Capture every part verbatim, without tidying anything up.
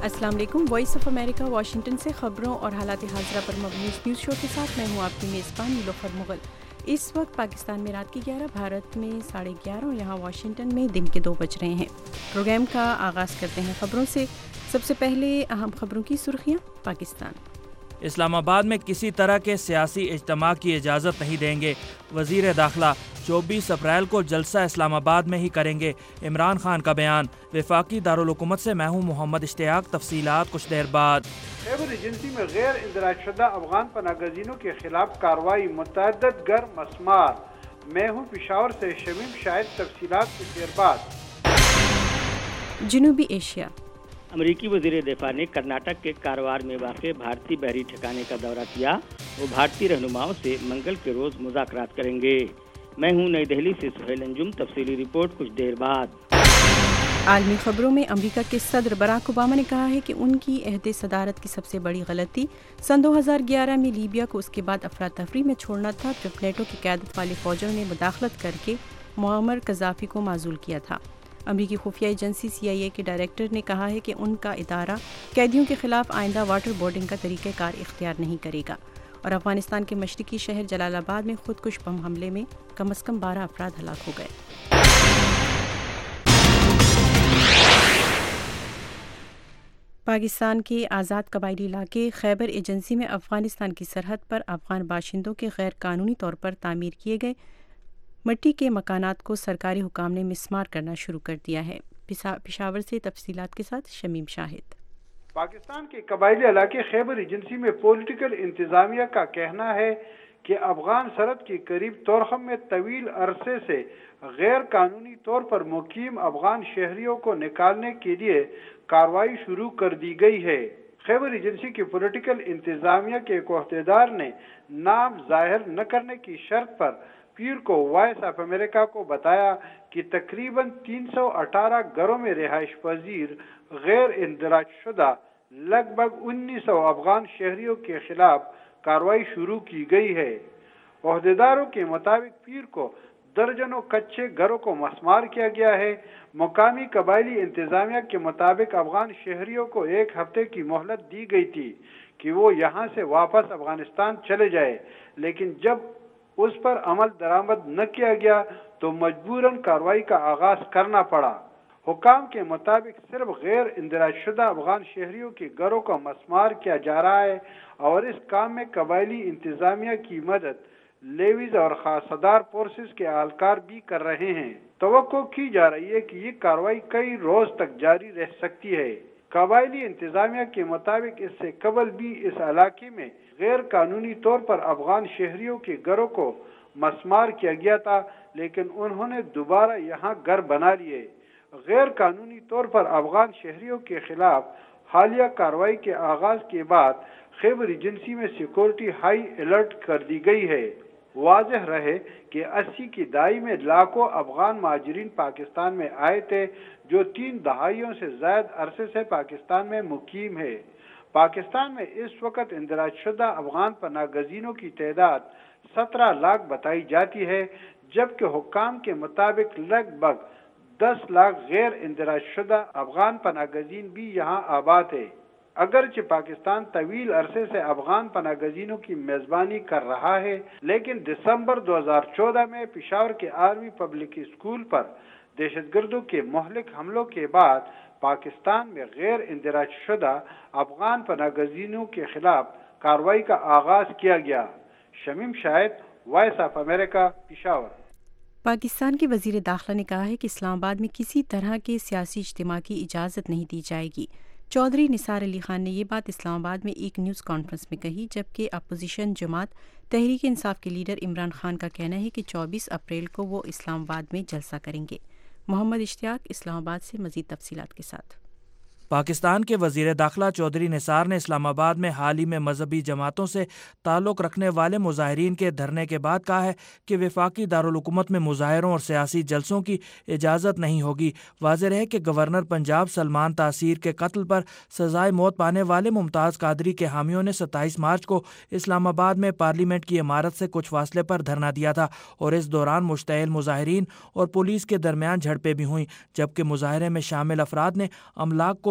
السلام علیکم۔ Voice of America Washington سے خبروں اور حالات حاضرہ پر مبنی نیوز شو کے ساتھ میں ہوں آپ کی میزبان نیلوفر مغل۔ اس وقت پاکستان میں رات کی گیارہ، بھارت میں ساڑھے گیارہ اور یہاں واشنگٹن میں دن کے دو بج رہے ہیں۔ پروگرام کا آغاز کرتے ہیں خبروں سے۔ سب سے پہلے اہم خبروں کی سرخیاں۔ پاکستان اسلام آباد میں کسی طرح کے سیاسی اجتماع کی اجازت نہیں دیں گے۔ وزیر داخلہ چوبیس اپریل کو جلسہ اسلام آباد میں ہی کریں گے۔ عمران خان کا بیان۔ وفاقی دارالحکومت سے میں ہوں محمد اشتیاق، تفصیلات کچھ دیر بعد۔ خیبر ایجنسی میں غیر اندراج شدہ افغان پناہ گزینوں کے خلاف کارروائی، متعدد گر مسمار۔ میں ہوں پشاور سے شمیم شاہد، تفصیلات کچھ دیر بعد۔ جنوبی ایشیا۔ امریکی وزیر دفاع نے کرناٹک کے کاروار میں واقع بھارتی بحری ٹھکانے کا دورہ کیا۔ وہ بھارتی رہنماؤں سے منگل کے روز مذاکرات کریں گے۔ میں ہوں نئی دہلی سے سہیل انجم، تفصیلی رپورٹ کچھ دیر بعد۔ عالمی خبروں میں امریکہ کے صدر براک اوباما نے کہا ہے کہ ان کی عہد صدارت کی سب سے بڑی غلطی سن دو ہزار گیارہ میں لیبیا کو اس کے بعد افراتفری میں چھوڑنا تھا، جب نیٹو کی قیادت والے فوجوں نے مداخلت کر کے معمر قذافی کو معزول کیا تھا۔ امریکی خفیہ ایجنسی سی آئی اے کے ڈائریکٹر نے کہا ہے کہ ان کا ادارہ قیدیوں کے خلاف آئندہ واٹر بورڈنگ کا طریقہ کار اختیار نہیں کرے گا۔ اور افغانستان کے مشرقی شہر جلال آباد میں خودکش بم حملے میں کم از کم بارہ افراد ہلاک ہو گئے۔ پاکستان کے آزاد قبائلی علاقے خیبر ایجنسی میں افغانستان کی سرحد پر افغان باشندوں کے غیر قانونی طور پر تعمیر کیے گئے مٹی کے مکانات کو سرکاری حکام نے مسمار کرنا شروع کر دیا ہے۔ پشاور سے تفصیلات کے ساتھ شمیم شاہد۔ پاکستان کے قبائلی علاقے خیبر ایجنسی میں پولیٹیکل انتظامیہ کا کہنا ہے کہ افغان سرحد کے قریب تورخم میں طویل عرصے سے غیر قانونی طور پر مقیم افغان شہریوں کو نکالنے کے لیے کارروائی شروع کر دی گئی ہے۔ خیبر ایجنسی کی پولیٹیکل انتظامیہ کے ایک عہدیدار نے نام ظاہر نہ کرنے کی شرط پر پیر کو وائس آف امریکہ کو بتایا کہ تقریباً تین سو اٹھارہ گھروں میں رہائش پذیر غیر اندراج شدہ لگ بھگ انیس سو افغان شہریوں کے خلاف کارروائی شروع کی گئی ہے۔ عہدیداروں کے مطابق پیر کو درجنوں کچے گھروں کو مسمار کیا گیا ہے۔ مقامی قبائلی انتظامیہ کے مطابق افغان شہریوں کو ایک ہفتے کی مہلت دی گئی تھی کہ وہ یہاں سے واپس افغانستان چلے جائے، لیکن جب اس پر عمل درآمد نہ کیا گیا تو مجبوراً کارروائی کا آغاز کرنا پڑا۔ حکام کے مطابق صرف غیر اندراج شدہ افغان شہریوں کے گھروں کو مسمار کیا جا رہا ہے اور اس کام میں قبائلی انتظامیہ کی مدد لیویز اور خاصدار فورسز کے اہلکار بھی کر رہے ہیں۔ توقع کی جا رہی ہے کہ یہ کارروائی کئی روز تک جاری رہ سکتی ہے۔ قبائلی انتظامیہ کے مطابق اس سے قبل بھی اس علاقے میں غیر قانونی طور پر افغان شہریوں کے گھروں کو مسمار کیا گیا تھا، لیکن انہوں نے دوبارہ یہاں گھر بنا لیے۔ غیر قانونی طور پر افغان شہریوں کے خلاف حالیہ کارروائی کے آغاز کے بعد خیبر ایجنسی میں سیکورٹی ہائی الرٹ کر دی گئی ہے۔ واضح رہے کہ اسی کی دہائی میں لاکھوں افغان مہاجرین پاکستان میں آئے تھے، جو تین دہائیوں سے زائد عرصے سے پاکستان میں مقیم ہے۔ پاکستان میں اس وقت اندراج شدہ افغان پناہ گزینوں کی تعداد سترہ لاکھ بتائی جاتی ہے، جبکہ حکام کے مطابق لگ بھگ دس لاکھ غیر اندراج شدہ افغان پناہ گزین بھی یہاں آباد ہے۔ اگرچہ پاکستان طویل عرصے سے افغان پناہ گزینوں کی میزبانی کر رہا ہے، لیکن دسمبر دو ہزار چودہ میں پشاور کے آرمی پبلک اسکول پر دہشت گردوں کے مہلک حملوں کے بعد پاکستان میں غیر اندراج شدہ افغان پناہ گزینوں کے خلاف کارروائی کا آغاز کیا گیا۔ Shamim Shahid, Voice of America, Peshawar. Pakistan کے وزیر داخلہ نے کہا ہے کہ اسلام آباد میں کسی طرح کے سیاسی اجتماع کی اجازت نہیں دی جائے گی۔ چودھری نثار علی خان نے یہ بات اسلام آباد میں ایک نیوز کانفرنس میں کہی، جبکہ اپوزیشن جماعت تحریک انصاف کے لیڈر عمران خان کا کہنا ہے کہ چوبیس اپریل کو وہ اسلام آباد میں جلسہ کریں گے۔ محمد اشتیاق اسلام آباد سے مزید تفصیلات کے ساتھ۔ پاکستان کے وزیر داخلہ چودھری نثار نے اسلام آباد میں حال ہی میں مذہبی جماعتوں سے تعلق رکھنے والے مظاہرین کے دھرنے کے بعد کہا ہے کہ وفاقی دارالحکومت میں مظاہروں اور سیاسی جلسوں کی اجازت نہیں ہوگی۔ واضح رہے کہ گورنر پنجاب سلمان تاثیر کے قتل پر سزائے موت پانے والے ممتاز قادری کے حامیوں نے ستائیس مارچ کو اسلام آباد میں پارلیمنٹ کی عمارت سے کچھ فاصلے پر دھرنا دیا تھا اور اس دوران مشتعل مظاہرین اور پولیس کے درمیان جھڑپیں بھی ہوئیں، جبکہ مظاہرے میں شامل افراد نے املاک کو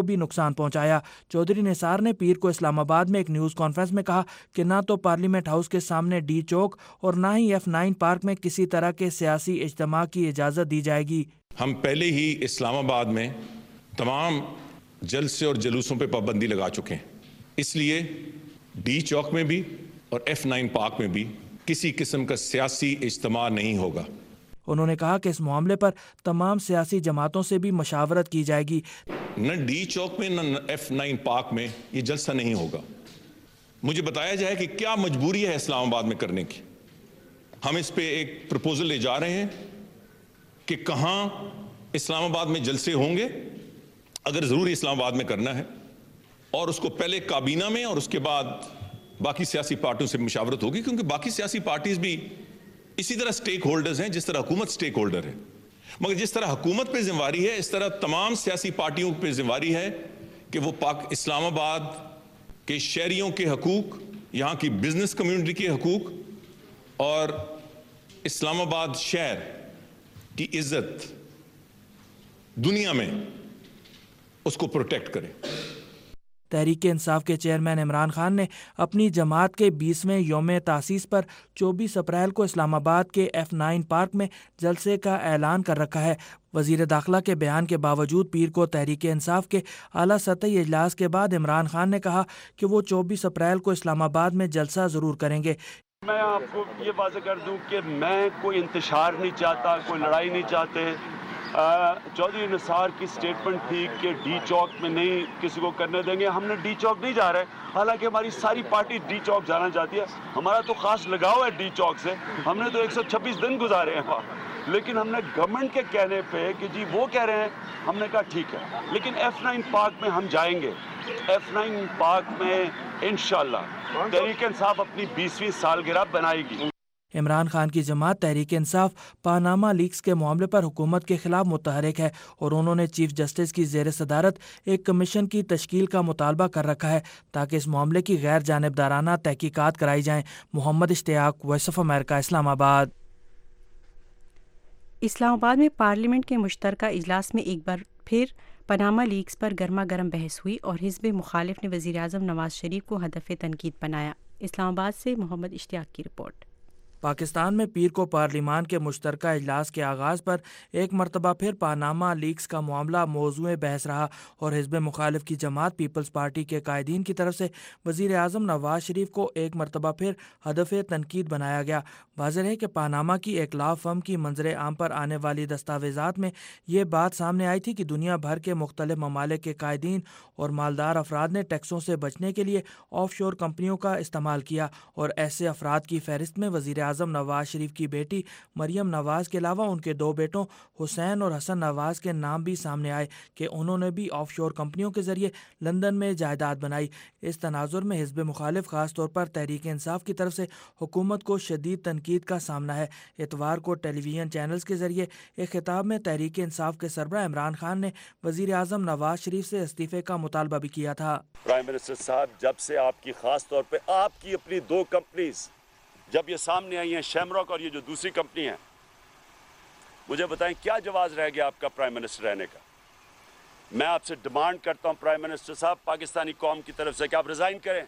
بھی نقصان پہنچایا۔ چودھری نثار نے پیر کو اسلام آباد میں ایک نیوز کانفرنس میں کہا کہ نہ تو پارلیمنٹ ہاؤس کے سامنے ڈی چوک اور نہ ہی ایف نائن پارک میں کسی طرح کے سیاسی اجتماع کی اجازت دی جائے گی۔ ہم پہلے ہی اسلام آباد میں تمام جلسے اور جلوسوں پہ پابندی لگا چکے ہیں، اس لیے ڈی چوک میں بھی اور ایف نائن پارک میں بھی کسی قسم کا سیاسی اجتماع نہیں ہوگا۔ انہوں نے کہا کہ اس معاملے پر تمام سیاسی جماعتوں سے بھی مشاورت کی جائے گی۔ نہ ڈی چوک میں نہ ایف نائن پارک میں یہ جلسہ نہیں ہوگا۔ مجھے بتایا جائے کہ کیا مجبوری ہے اسلام آباد میں کرنے کی۔ ہم اس پہ ایک پروپوزل لے جا رہے ہیں کہ کہاں اسلام آباد میں جلسے ہوں گے اگر ضروری اسلام آباد میں کرنا ہے، اور اس کو پہلے کابینہ میں اور اس کے بعد باقی سیاسی پارٹیوں سے مشاورت ہوگی، کیونکہ باقی سیاسی پارٹیز بھی اسی طرح سٹیک ہولڈرز ہیں جس طرح حکومت سٹیک ہولڈر ہے، مگر جس طرح حکومت پہ ذمہ داری ہے اس طرح تمام سیاسی پارٹیوں پہ ذمہ داری ہے کہ وہ پاک اسلام آباد کے شہریوں کے حقوق، یہاں کی بزنس کمیونٹی کے حقوق اور اسلام آباد شہر کی عزت دنیا میں اس کو پروٹیکٹ کرے۔ تحریک انصاف کے چیئرمین عمران خان نے اپنی جماعت کے بیسویں یوم تاسیس پر چوبیس اپریل کو اسلام آباد کے ایف نائن پارک میں جلسے کا اعلان کر رکھا ہے۔ وزیر داخلہ کے بیان کے باوجود پیر کو تحریک انصاف کے اعلیٰ سطحی اجلاس کے بعد عمران خان نے کہا کہ وہ چوبیس اپریل کو اسلام آباد میں جلسہ ضرور کریں گے۔ میں آپ کو یہ واضح کر دوں کہ میں کوئی انتشار نہیں چاہتا، کوئی لڑائی نہیں چاہتے۔ چودھری نثار کی سٹیٹمنٹ تھی کہ ڈی چوک میں نہیں کسی کو کرنے دیں گے، ہم نے ڈی چوک نہیں جا رہے، حالانکہ ہماری ساری پارٹی ڈی چوک جانا چاہتی ہے، ہمارا تو خاص لگاؤ ہے ڈی چوک سے، ہم نے تو ایک سو چھبیس دن گزارے ہیں وہاں، لیکن ہم نے گورنمنٹ کے کہنے پہ کہ جی وہ کہہ رہے ہیں، ہم نے کہا ٹھیک ہے، لیکن ایف نائن پارک میں ہم جائیں گے۔ ایف نائن پارک میں انشاءاللہ تحریک انصاف اپنی بیسویں سالگرہ بنائے گی۔ عمران خان کی جماعت تحریک انصاف پاناما لیکس کے معاملے پر حکومت کے خلاف متحرک ہے اور انہوں نے چیف جسٹس کی زیر صدارت ایک کمیشن کی تشکیل کا مطالبہ کر رکھا ہے تاکہ اس معاملے کی غیر جانبدارانہ تحقیقات کرائی جائیں۔ محمد اشتیاق، وائس آف امریکہ، اسلام آباد۔ اسلام آباد میں پارلیمنٹ کے مشترکہ اجلاس میں ایک بار پھر پاناما لیکس پر گرما گرم بحث ہوئی اور حزب مخالف نے وزیر اعظم نواز شریف کو ہدف تنقید بنایا۔ اسلام آباد سے محمد اشتیاق کی رپورٹ۔ پاکستان میں پیر کو پارلیمان کے مشترکہ اجلاس کے آغاز پر ایک مرتبہ پھر پاناما لیکس کا معاملہ موضوع بحث رہا اور حزب مخالف کی جماعت پیپلز پارٹی کے قائدین کی طرف سے وزیر اعظم نواز شریف کو ایک مرتبہ پھر ہدف تنقید بنایا گیا۔ واضح ہے کہ پاناما کی ایک لا فرم کی منظر عام پر آنے والی دستاویزات میں یہ بات سامنے آئی تھی کہ دنیا بھر کے مختلف ممالک کے قائدین اور مالدار افراد نے ٹیکسوں سے بچنے کے لیے آف شور کمپنیوں کا استعمال کیا، اور ایسے افراد کی فہرست میں وزیر اعظم نواز شریف کی بیٹی مریم نواز کے علاوہ ان کے دو بیٹوں حسین اور حسن نواز کے نام بھی سامنے آئے کہ انہوں نے بھی آف شور کمپنیوں کے ذریعے لندن میں جائیداد بنائی۔ اس تناظر میں حزب مخالف خاص طور پر تحریک انصاف کی طرف سے حکومت کو شدید تنقید کا سامنا ہے۔ اتوار کو ٹیلی ویژن چینلز کے ذریعے ایک خطاب میں تحریک انصاف کے سربراہ عمران خان نے وزیر اعظم نواز شریف سے استعفے کا مطالبہ بھی کیا تھا۔ پرائم منسٹر صاحب، جب سے آپ کی خاص طور پہ آپ کی اپنی دو کمپنیز جب یہ سامنے آئی ہیں، شیمراک اور یہ جو دوسری کمپنی ہے، مجھے بتائیں کیا جواز رہ گیا آپ کا پرائم منسٹر رہنے کا؟ میں آپ سے ڈیمانڈ کرتا ہوں پرائم منسٹر صاحب، پاکستانی قوم کی طرف سے کہ آپ ریزائن کریں۔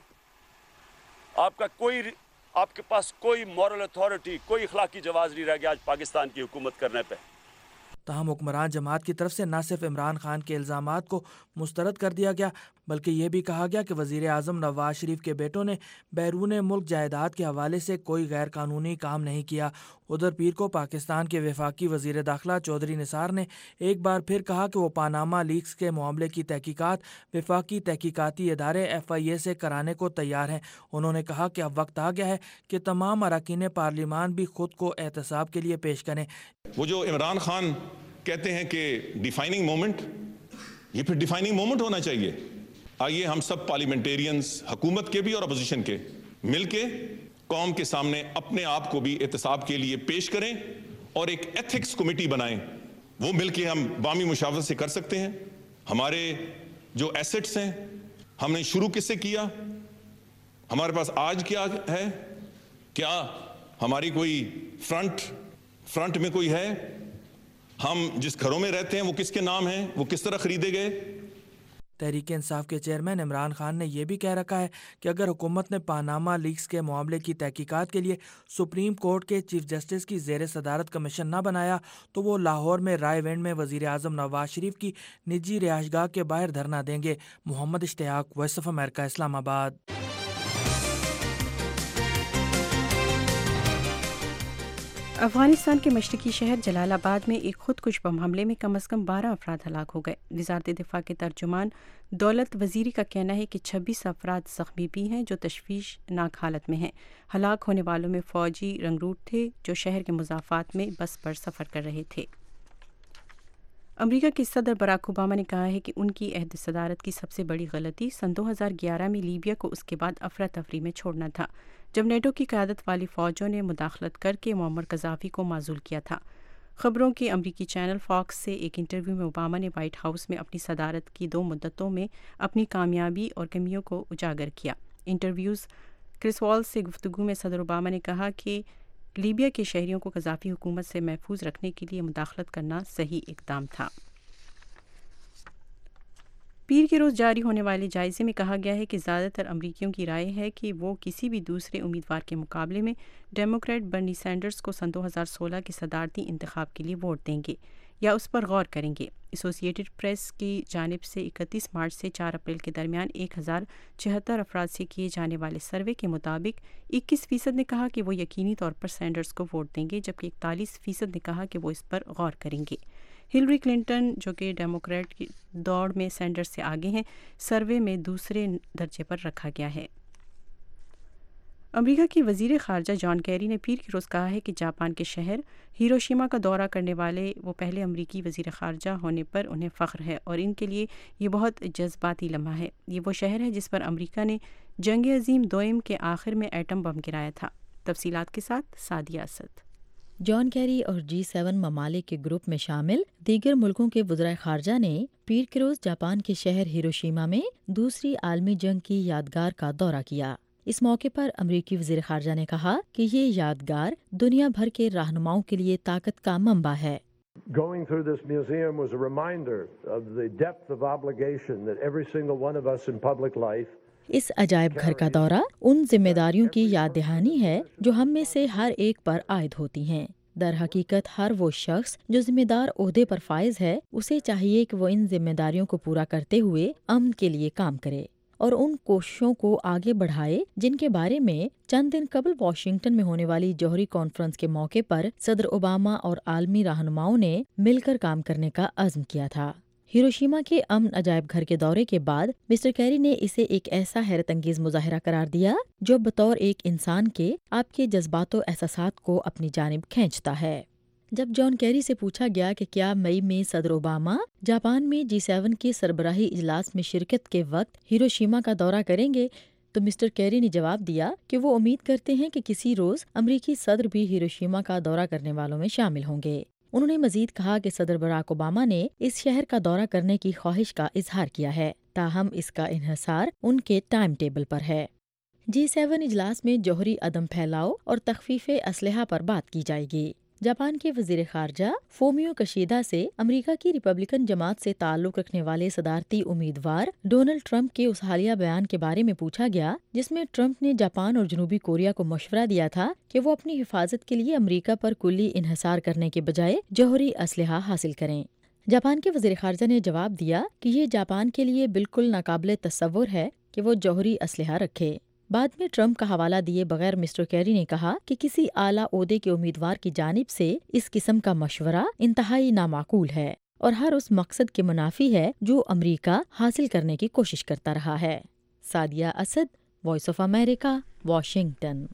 آپ کا کوئی آپ کے پاس کوئی مورل اتھارٹی، کوئی اخلاقی جواز نہیں رہ گیا آج پاکستان کی حکومت کرنے پہ۔ تاہم حکمران جماعت کی طرف سے نہ صرف عمران خان کے الزامات کو مسترد کر دیا گیا بلکہ یہ بھی کہا گیا کہ وزیر اعظم نواز شریف کے بیٹوں نے بیرون ملک جائیداد کے حوالے سے کوئی غیر قانونی کام نہیں کیا۔ ادھر پیر کو پاکستان کے وفاقی وزیر داخلہ چودھری نثار نے ایک بار پھر کہا کہ وہ پاناما لیکس کے معاملے کی تحقیقات وفاقی تحقیقاتی ادارے ایف آئی اے سے کرانے کو تیار ہیں۔ انہوں نے کہا کہ اب وقت آ گیا ہے کہ تمام اراکین پارلیمان بھی خود کو احتساب کے لیے پیش کریں۔ وہ جو عمران خان کہتے ہیں کہ ڈیفائننگ مومنٹ، یہ پھر ڈیفائننگ مومنٹ ہونا چاہیے۔ آئیے ہم سب پارلیمنٹیرینز، حکومت کے بھی اور اپوزیشن کے، مل کے قوم کے سامنے اپنے آپ کو بھی احتساب کے لیے پیش کریں اور ایک ایتھکس کمیٹی بنائیں۔ وہ مل کے ہم بامی مشاورت سے کر سکتے ہیں۔ ہمارے جو ایسٹس ہیں، ہم نے شروع کس سے کیا، ہمارے پاس آج کیا ہے، کیا ہماری کوئی فرنٹ فرنٹ میں کوئی ہے، ہم جس گھروں میں رہتے ہیں وہ کس کے نام ہیں، وہ کس طرح خریدے گئے۔ تحریک انصاف کے چیئرمین عمران خان نے یہ بھی کہہ رکھا ہے کہ اگر حکومت نے پاناما لیکس کے معاملے کی تحقیقات کے لیے سپریم کورٹ کے چیف جسٹس کی زیر صدارت کمیشن نہ بنایا تو وہ لاہور میں رائے وینڈ میں وزیر اعظم نواز شریف کی نجی رہائش گاہ کے باہر دھرنا دیں گے۔ محمد اشتیاق، وائس آف امریکہ، اسلام آباد۔ افغانستان کے مشرقی شہر جلال آباد میں ایک خود کش بم حملے میں کم از کم بارہ افراد ہلاک ہو گئے۔ وزارت دفاع کے ترجمان دولت وزیری کا کہنا ہے کہ چھبیس افراد زخمی بھی ہیں جو تشویشناک حالت میں ہیں۔ ہلاک ہونے والوں میں فوجی رنگروٹ تھے جو شہر کے مضافات میں بس پر سفر کر رہے تھے۔ امریکہ کے صدر براک اوباما نے کہا ہے کہ ان کی عہد صدارت کی سب سے بڑی غلطی سن دو ہزار گیارہ میں لیبیا کو اس کے بعد افراتفری میں چھوڑنا تھا، جب نیٹو کی قیادت والی فوجوں نے مداخلت کر کے معمر قذافی کو معزول کیا تھا۔ خبروں کے امریکی چینل فاکس سے ایک انٹرویو میں اوباما نے وائٹ ہاؤس میں اپنی صدارت کی دو مدتوں میں اپنی کامیابی اور کمیوں کو اجاگر کیا۔ انٹرویوز کرس والز سے گفتگو میں صدر اوباما نے کہا کہ لیبیا کے شہریوں کو قذافی حکومت سے محفوظ رکھنے کے لیے مداخلت کرنا صحیح اقدام تھا۔ پیر کے روز جاری ہونے والے جائزے میں کہا گیا ہے کہ زیادہ تر امریکیوں کی رائے ہے کہ وہ کسی بھی دوسرے امیدوار کے مقابلے میں ڈیموکریٹ برنی سینڈرز کو سن دو ہزار سولہ کے صدارتی انتخاب کے لیے ووٹ دیں گے یا اس پر غور کریں گے۔ ایسوسی ایٹڈ پریس کی جانب سے اکتیس مارچ سے چار اپریل کے درمیان ایک ہزار چھہتر افراد سے کیے جانے والے سروے کے مطابق اکیس فیصد نے کہا کہ وہ یقینی طور پر سینڈرز کو ووٹ دیں گے، جبکہ اکتالیس فیصد نے کہا کہ وہ اس پر غور کریں گے۔ ہلری کلنٹن، جو کہ ڈیموکریٹ کی دوڑ میں سینڈرز سے آگے ہیں، سروے میں دوسرے درجے پر رکھا گیا ہے۔ امریکہ کی وزیر خارجہ جان کیری نے پیر کے روز کہا ہے کہ جاپان کے شہر ہیروشیما کا دورہ کرنے والے وہ پہلے امریکی وزیر خارجہ ہونے پر انہیں فخر ہے اور ان کے لیے یہ بہت جذباتی لمحہ ہے۔ یہ وہ شہر ہے جس پر امریکہ نے جنگ عظیم دوئم کے آخر میں ایٹم بم گرایا تھا۔ تفصیلات کے ساتھ سعدیہ اسد۔ جان کیری اور جی سیون ممالک کے گروپ میں شامل دیگر ملکوں کے وزرائے خارجہ نے پیر کے روز جاپان کے شہر ہیروشیما میں دوسری عالمی جنگ کی یادگار کا دورہ کیا۔ اس موقع پر امریکی وزیر خارجہ نے کہا کہ یہ یادگار دنیا بھر کے رہنماؤں کے لیے طاقت کا منبع ہے۔ Going through this museum was a reminder of the depth of obligation that every single one of us in public life اس عجائب گھر کا دورہ ان ذمہ داریوں کی یاد دہانی ہے جو ہم میں سے ہر ایک پر عائد ہوتی ہیں۔ در حقیقت ہر وہ شخص جو ذمہ دار عہدے پر فائز ہے اسے چاہیے کہ وہ ان ذمہ داریوں کو پورا کرتے ہوئے امن کے لیے کام کرے اور ان کوششوں کو آگے بڑھائے جن کے بارے میں چند دن قبل واشنگٹن میں ہونے والی جوہری کانفرنس کے موقع پر صدر اوباما اور عالمی رہنماؤں نے مل کر کام کرنے کا عزم کیا تھا۔ ہیروشیما کے امن عجائب گھر کے دورے کے بعد مسٹر کیری نے اسے ایک ایسا حیرت انگیز مظاہرہ قرار دیا جو بطور ایک انسان کے آپ کے جذبات و احساسات کو اپنی جانب کھینچتا ہے۔ جب جان کیری سے پوچھا گیا کہ کیا مئی میں صدر اوباما جاپان میں جی سیون کے سربراہی اجلاس میں شرکت کے وقت ہیروشیما کا دورہ کریں گے، تو مسٹر کیری نے جواب دیا کہ وہ امید کرتے ہیں کہ کسی روز امریکی صدر بھی ہیروشیما کا دورہ کرنے والوں میں شامل ہوں گے۔ انہوں نے مزید کہا کہ صدر براک اوباما نے اس شہر کا دورہ کرنے کی خواہش کا اظہار کیا ہے، تاہم اس کا انحصار ان کے ٹائم ٹیبل پر ہے۔ جی سیون اجلاس میں جوہری عدم پھیلاؤ اور تخفیف اسلحہ پر بات کی جائے گی۔ جاپان کے وزیر خارجہ فومیو کشیدا سے امریکہ کی ریپبلکن جماعت سے تعلق رکھنے والے صدارتی امیدوار ڈونلڈ ٹرمپ کے اس حالیہ بیان کے بارے میں پوچھا گیا جس میں ٹرمپ نے جاپان اور جنوبی کوریا کو مشورہ دیا تھا کہ وہ اپنی حفاظت کے لیے امریکہ پر کلی انحصار کرنے کے بجائے جوہری اسلحہ حاصل کریں۔ جاپان کے وزیر خارجہ نے جواب دیا کہ یہ جاپان کے لیے بالکل ناقابل تصور ہے کہ وہ جوہری اسلحہ رکھے۔ بعد میں ٹرمپ کا حوالہ دیے بغیر مسٹر کیری نے کہا کہ کسی اعلیٰ عہدے کے امیدوار کی جانب سے اس قسم کا مشورہ انتہائی نامعقول ہے اور ہر اس مقصد کے منافی ہے جو امریکہ حاصل کرنے کی کوشش کرتا رہا ہے۔ Sadia Asad, Voice of America, Washington.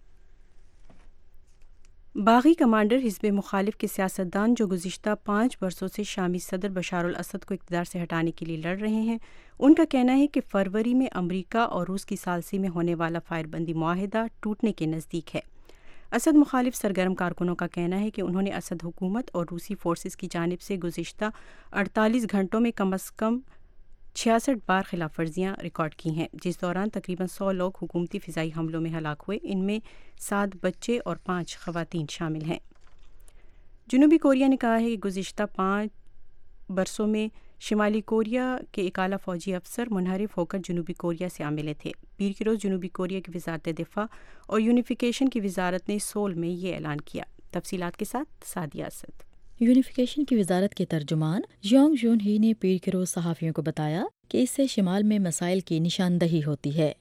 باغی کمانڈر حزب مخالف کے سیاستدان جو گزشتہ پانچ برسوں سے شامی صدر بشار الاسد کو اقتدار سے ہٹانے کے لیے لڑ رہے ہیں، ان کا کہنا ہے کہ فروری میں امریکہ اور روس کی ثالثی میں ہونے والا فائر بندی معاہدہ ٹوٹنے کے نزدیک ہے۔ اسد مخالف سرگرم کارکنوں کا کہنا ہے کہ انہوں نے اسد حکومت اور روسی فورسز کی جانب سے گزشتہ اڑتالیس گھنٹوں میں کم از کم چھیاسٹھ بار خلاف ورزیاں ریکارڈ کی ہیں، جس دوران تقریباً سو لوگ حکومتی فضائی حملوں میں ہلاک ہوئے، ان میں سات بچے اور پانچ خواتین شامل ہیں۔ جنوبی کوریا نے کہا ہے کہ گزشتہ پانچ برسوں میں شمالی کوریا کے ایک اعلیٰ فوجی افسر منحرف ہو کر جنوبی کوریا سے آ ملے تھے۔ پیر کے روز جنوبی کوریا کی وزارت دفاع اور یونیفیکیشن کی وزارت نے سول میں یہ اعلان کیا۔ تفصیلات کے ساتھ سعدیہ اسد۔ یونیفیکیشن کی وزارت کے ترجمان یونگ جون ہی نے پیر کے روز صحافیوں کو بتایا کہ اس سے شمال میں مسائل کی نشاندہی ہوتی ہے۔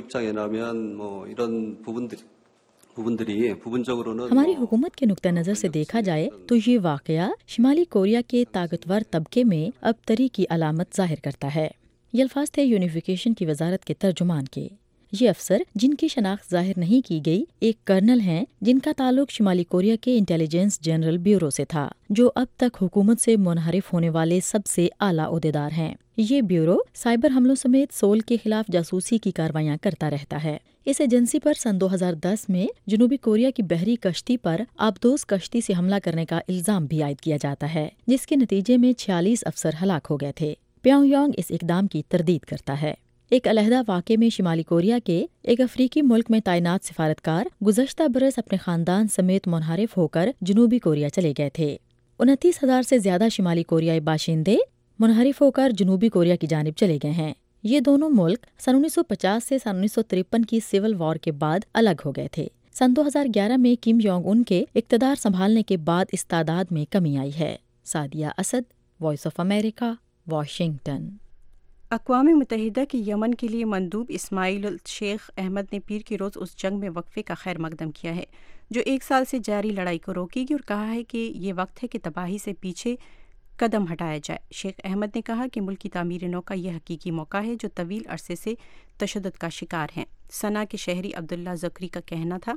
ہماری حکومت کے نقطہ نظر سے دیکھا جائے تو یہ واقعہ شمالی کوریا کے طاقتور طبقے میں ابتری کی علامت ظاہر کرتا ہے۔ یہ الفاظ تھے یونیفیکیشن کی وزارت کے ترجمان کے۔ یہ افسر، جن کی شناخت ظاہر نہیں کی گئی، ایک کرنل ہیں جن کا تعلق شمالی کوریا کے انٹیلیجنس جنرل بیورو سے تھا، جو اب تک حکومت سے منحرف ہونے والے سب سے اعلیٰ عہدیدار ہیں۔ یہ بیورو سائبر حملوں سمیت سول کے خلاف جاسوسی کی کاروائیاں کرتا رہتا ہے۔ اس ایجنسی پر سن دو ہزار دس میں جنوبی کوریا کی بحری کشتی پر آبدوز کشتی سے حملہ کرنے کا الزام بھی عائد کیا جاتا ہے، جس کے نتیجے میں چھیالیس افسر ہلاک ہو گئے تھے۔ پیونگ یانگ اس اقدام کی تردید کرتا ہے۔ ایک علیحدہ واقعے میں شمالی کوریا کے ایک افریقی ملک میں تعینات سفارتکار گزشتہ برس اپنے خاندان سمیت منحرف ہو کر جنوبی کوریا چلے گئے تھے۔ انتیس ہزار سے زیادہ شمالی کوریائی باشندے منحرف ہو کر جنوبی کوریا کی جانب چلے گئے ہیں۔ یہ دونوں ملک سن انیس سو پچاس سے سن انیس سو ترپن کی سول وار کے بعد الگ ہو گئے تھے۔ سن دو ہزار گیارہ میں کم جونگ ان کے اقتدار سنبھالنے کے بعد اس تعداد میں کمی آئی ہے۔ Sadia Asad, Voice of America, Washington. اقوام متحدہ کے یمن کے لیے مندوب اسماعیل الشیخ احمد نے پیر کے روز اس جنگ میں وقفے کا خیر مقدم کیا ہے جو ایک سال سے جاری لڑائی کو روکے گی، اور کہا ہے کہ یہ وقت ہے کہ تباہی سے پیچھے قدم ہٹایا جائے۔ شیخ احمد نے کہا کہ ملک کی تعمیر نو کا یہ حقیقی موقع ہے جو طویل عرصے سے تشدد کا شکار ہیں۔ صنعاء کے شہری عبداللہ زکری کا کہنا تھا،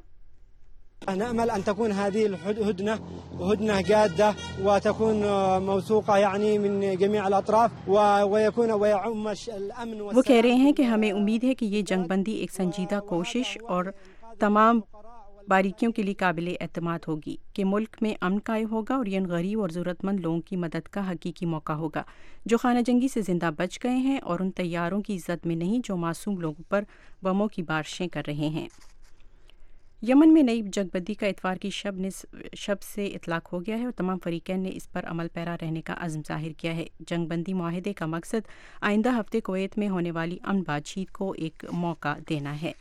نأمل أن تكون هذه الهدنة هدنة جادة وتكون موثوقة يعني من جميع الأطراف ويكون ويعم الأمن والسلام۔ وہ کہہ رہے ہیں کہ ہمیں امید ہے کہ یہ جنگ بندی ایک سنجیدہ کوشش اور تمام باریکیوں کے لیے قابل اعتماد ہوگی کہ ملک میں امن قائم ہوگا اور یہ غریب اور ضرورت مند لوگوں کی مدد کا حقیقی موقع ہوگا جو خانہ جنگی سے زندہ بچ گئے ہیں اور ان طیاروں کی عزت میں نہیں جو معصوم لوگوں پر بموں کی بارشیں کر رہے ہیں۔ یمن میں نئی جنگ بندی کا اتوار کی شب شب سے اطلاق ہو گیا ہے اور تمام فریقین نے اس پر عمل پیرا رہنے کا عزم ظاہر کیا ہے۔ جنگ بندی معاہدے کا مقصد آئندہ ہفتے کویت میں ہونے والی امن بات چیت کو ایک موقع دینا ہے۔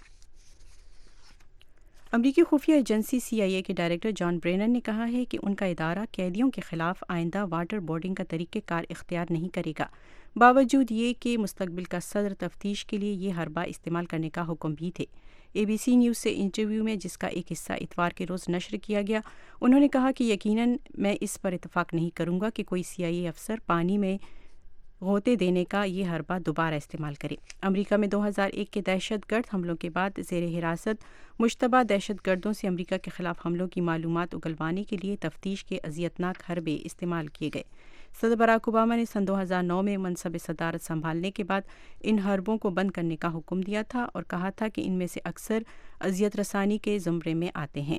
امریکی خفیہ ایجنسی سی آئی اے کے ڈائریکٹر جان برینن نے کہا ہے کہ ان کا ادارہ قیدیوں کے خلاف آئندہ واٹر بورڈنگ کا طریقہ کار اختیار نہیں کرے گا، باوجود یہ کہ مستقبل کا صدر تفتیش کے لیے یہ حربہ استعمال کرنے کا حکم بھی تھے۔ اے بی سی نیوز سے انٹرویو میں جس کا ایک حصہ اتوار کے روز نشر کیا گیا، انہوں نے کہا کہ یقیناً میں اس پر اتفاق نہیں کروں گا کہ کوئی سی آئی اے افسر پانی میں غوطے دینے کا یہ حربہ دوبارہ استعمال کرے۔ امریکہ میں دو ہزار ایک کے دہشت گرد حملوں کے بعد زیر حراست مشتبہ دہشت گردوں سے امریکہ کے خلاف حملوں کی معلومات اگلوانے کے لیے تفتیش کے اذیتناک حربے استعمال کیے گئے۔ صدر براک اوباما نے سن دو ہزار نو میں منصب صدارت سنبھالنے کے بعد ان حربوں کو بند کرنے کا حکم دیا تھا اور کہا تھا کہ ان میں سے اکثر اذیت رسانی کے زمرے میں آتے ہیں۔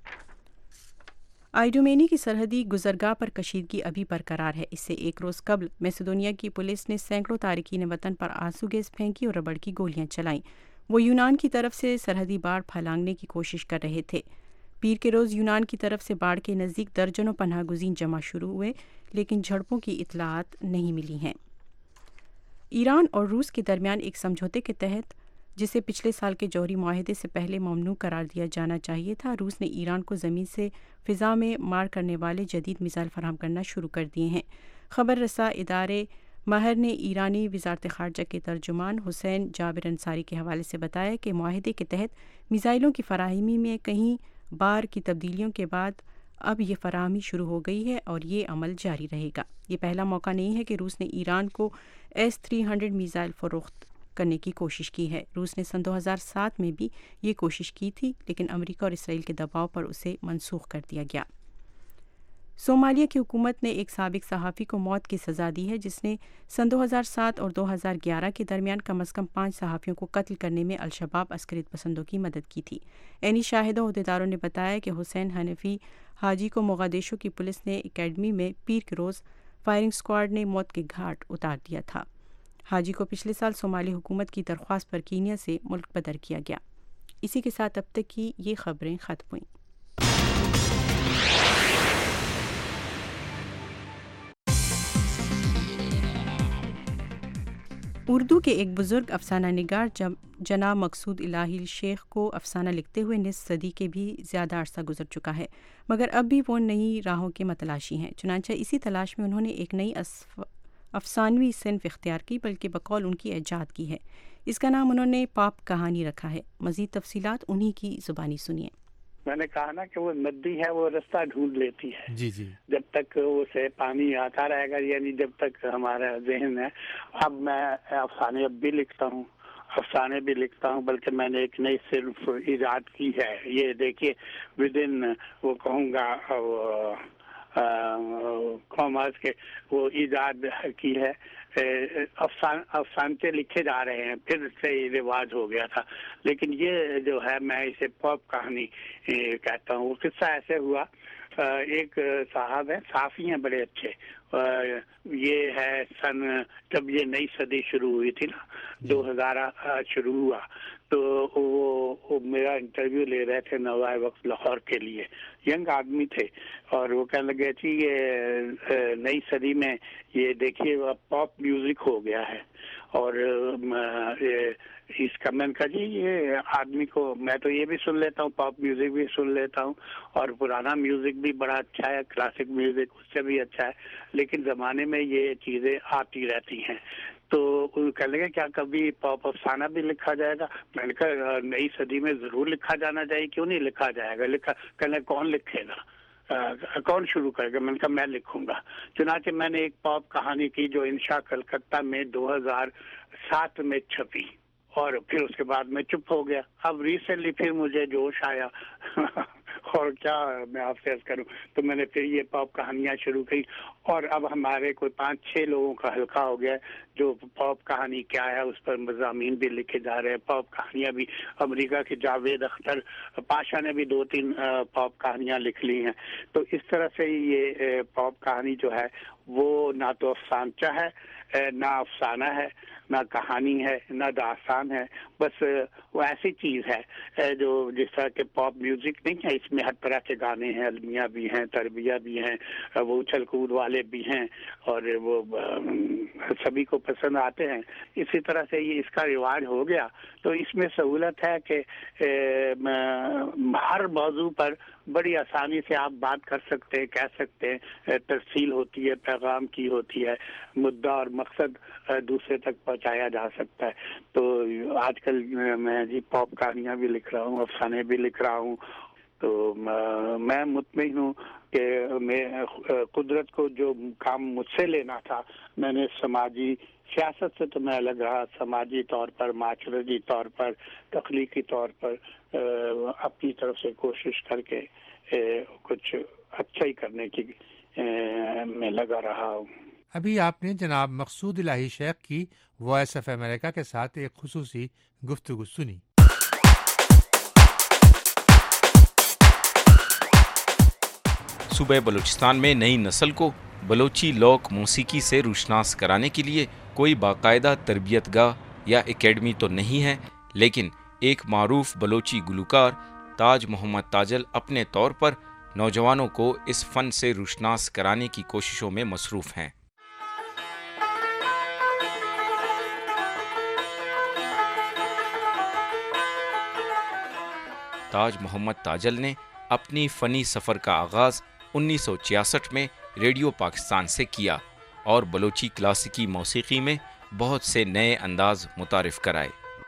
آئیڈومینی کی سرحدی گزرگاہ پر کشیدگی ابھی برقرار ہے۔ اس سے ایک روز قبل میسیڈونیا کی پولیس نے سینکڑوں تارکین وطن پر آنسو گیس پھینکی اور ربڑ کی گولیاں چلائیں۔ وہ یونان کی طرف سے سرحدی باڑ پھیلانے کی کوشش کر رہے تھے۔ پیر کے روز یونان کی طرف سے باڑ کے نزدیک درجنوں پناہ گزین جمع شروع ہوئے، لیکن جھڑپوں کی اطلاعات نہیں ملی ہیں۔ ایران اور روس کے درمیان ایک سمجھوتے کے تحت جسے پچھلے سال کے جوہری معاہدے سے پہلے ممنوع قرار دیا جانا چاہیے تھا، روس نے ایران کو زمین سے فضا میں مار کرنے والے جدید میزائل فراہم کرنا شروع کر دیے ہیں۔ خبر رساں ادارے ماہر نے ایرانی وزارت خارجہ کے ترجمان حسین جابر انصاری کے حوالے سے بتایا کہ معاہدے کے تحت میزائلوں کی فراہمی میں کہیں بار کی تبدیلیوں کے بعد اب یہ فراہمی شروع ہو گئی ہے اور یہ عمل جاری رہے گا۔ یہ پہلا موقع نہیں ہے کہ روس نے ایران کو ایس تھری ہنڈریڈ میزائل فروخت کرنے کی کوشش کی ہے۔ روس نے سن دو ہزار سات میں بھی یہ کوشش کی تھی، لیکن امریکہ اور اسرائیل کے دباؤ پر اسے منسوخ کر دیا گیا۔ صومالیہ کی حکومت نے ایک سابق صحافی کو موت کی سزا دی ہے جس نے سن دو ہزار سات اور دو ہزار گیارہ کے درمیان کم از کم پانچ صحافیوں کو قتل کرنے میں الشباب عسکریت پسندوں کی مدد کی تھی۔ عینی شاہدوں عہدیداروں نے بتایا کہ حسین حنفی حاجی کو موغادیشو کی پولیس نے اکیڈمی میں پیر کے روز فائرنگ اسکواڈ نے موت کے گھاٹ اتار دیا تھا۔ حاجی کو پچھلے سال صومالی حکومت کی درخواست پر کینیا سے ملک بدر کیا گیا۔ اسی کے ساتھ اب تک کی یہ خبریں ختم ہوئیں۔ اردو کے ایک بزرگ افسانہ نگار جناب مقصود الہی شیخ کو افسانہ لکھتے ہوئے نصف صدی کے بھی زیادہ عرصہ گزر چکا ہے، مگر اب بھی وہ نئی راہوں کے متلاشی ہیں۔ چنانچہ اسی تلاش میں انہوں نے ایک نئی افسانوی صنف اختیار کی، بلکہ بقول ان کی ایجاد کی ہے۔ اس کا نام انہوں نے پاپ کہانی رکھا ہے۔ مزید تفصیلات انہی کی زبانی سنیے۔ میں نے کہا نا کہ وہ ندی ہے، وہ رستہ ڈھونڈ لیتی ہے جی جی جب تک اسے پانی آتا رہے گا، یعنی جب تک ہمارا ذہن ہے۔ اب میں افسانے اب بھی لکھتا ہوں، افسانے بھی لکھتا ہوں، بلکہ میں نے ایک نئی صرف ایجاد کی ہے۔ یہ دیکھیے ود ان وہ کہوں گا کامرس کے وہ ایجاد کی ہے۔ افسانتے لکھے جا رہے ہیں، پھر سے رواج ہو گیا تھا، لیکن یہ جو ہے میں اسے پاپ کہانی کہتا ہوں۔ وہ قصہ ایسے ہوا، ایک صاحب ہیں، صحافی ہیں بڑے اچھے، یہ ہے سن جب یہ نئی صدی شروع ہوئی تھی نا، دو ہزار شروع ہوا، تو وہ میرا انٹرویو لے رہے تھے نوائے وقت لاہور کے لیے، ینگ آدمی تھے، اور وہ کہنے لگے تھی یہ نئی صدی میں یہ دیکھیے پاپ میوزک ہو گیا ہے، اور اس کا میں نے کہا جی یہ آدمی کو میں تو یہ بھی سن لیتا ہوں، پاپ میوزک بھی سن لیتا ہوں، اور پرانا میوزک بھی بڑا اچھا ہے، کلاسک میوزک اس سے بھی اچھا ہے، لیکن زمانے میں یہ چیزیں آتی رہتی ہیں۔ تو کہنے لگے کیا کبھی پاپ افسانہ بھی لکھا جائے گا؟ میں نے کہا نئی صدی میں ضرور لکھا جانا چاہیے، کیوں نہیں لکھا جائے گا؟ لکھا کہنے کون لکھے گا، کون شروع کرے گا؟ میں نے کہا میں لکھوں گا۔ چنانچہ میں نے ایک پاپ کہانی کی جو انشا کلکتہ میں دو ہزار سات میں چھپی، اور پھر اس کے بعد میں چپ ہو گیا۔ اب ریسنٹلی پھر مجھے جوش آیا اور کیا میں آپ سے عرض کروں، تو میں نے پھر یہ پاپ کہانیاں شروع کی، اور اب ہمارے کوئی پانچ چھ لوگوں کا حلقہ ہو گیا جو پاپ کہانی کیا ہے اس پر مضامین بھی لکھے جا رہے ہیں، پاپ کہانیاں بھی۔ امریکہ کے جاوید اختر پاشا نے بھی دو تین پاپ کہانیاں لکھ لی ہیں۔ تو اس طرح سے یہ پاپ کہانی جو ہے وہ نہ تو افسانچہ ہے، نہ افسانہ ہے، نہ کہانی ہے، نہ داستان ہے، بس وہ ایسی چیز ہے جو جس طرح کے پاپ میوزک نہیں ہے، اس میں ہر طرح کے گانے ہیں، المیہ بھی ہیں، تربیہ بھی ہیں، وہ اچھل کود والے بھی ہیں، اور وہ سبھی کو پسند آتے ہیں۔ اسی طرح سے یہ اس کا رواج ہو گیا، تو اس میں سہولت ہے کہ ہر موضوع پر بڑی آسانی سے آپ بات کر سکتے ہیں، کہہ سکتے ہیں، ترسیل ہوتی ہے، پیغام کی ہوتی ہے، مدعا اور مقصد دوسرے تک پہنچایا جا سکتا ہے۔ تو آج کل میں جی پاپ کہانیاں بھی لکھ رہا ہوں، افسانے بھی لکھ رہا ہوں، تو میں مطمئن ہوں کہ میں قدرت کو جو کام مجھ سے لینا تھا میں نے سماجی سیاست سے تو میں الگ رہا، سماجی طور پر، معاشرتی طور پر، تخلیقی طور پر اپنی طرف سے کوشش کر کے کچھ اچھا ہی کرنے کی میں لگا رہا ہوں۔ ابھی آپ نے جناب مقصود الہی شیخ کی وائس آف امریکہ کے ساتھ ایک خصوصی گفتگو سنی۔ صوبہ بلوچستان میں نئی نسل کو بلوچی لوک موسیقی سے روشناس کرانے کے لیے کوئی باقاعدہ تربیت گاہ یا اکیڈمی تو نہیں ہے، لیکن ایک معروف بلوچی گلوکار تاج محمد تاجل اپنے طور پر نوجوانوں کو اس فن سے روشناس کرانے کی کوششوں میں مصروف ہیں۔ تاج محمد تاجل نے اپنی فنی سفر کا آغاز انیس سو چھیاسٹھ میں ریڈیو پاکستان سے کیا اور بلوچی کلاسیکی موسیقی میں بہت سے نئے انداز متعارف کرائے۔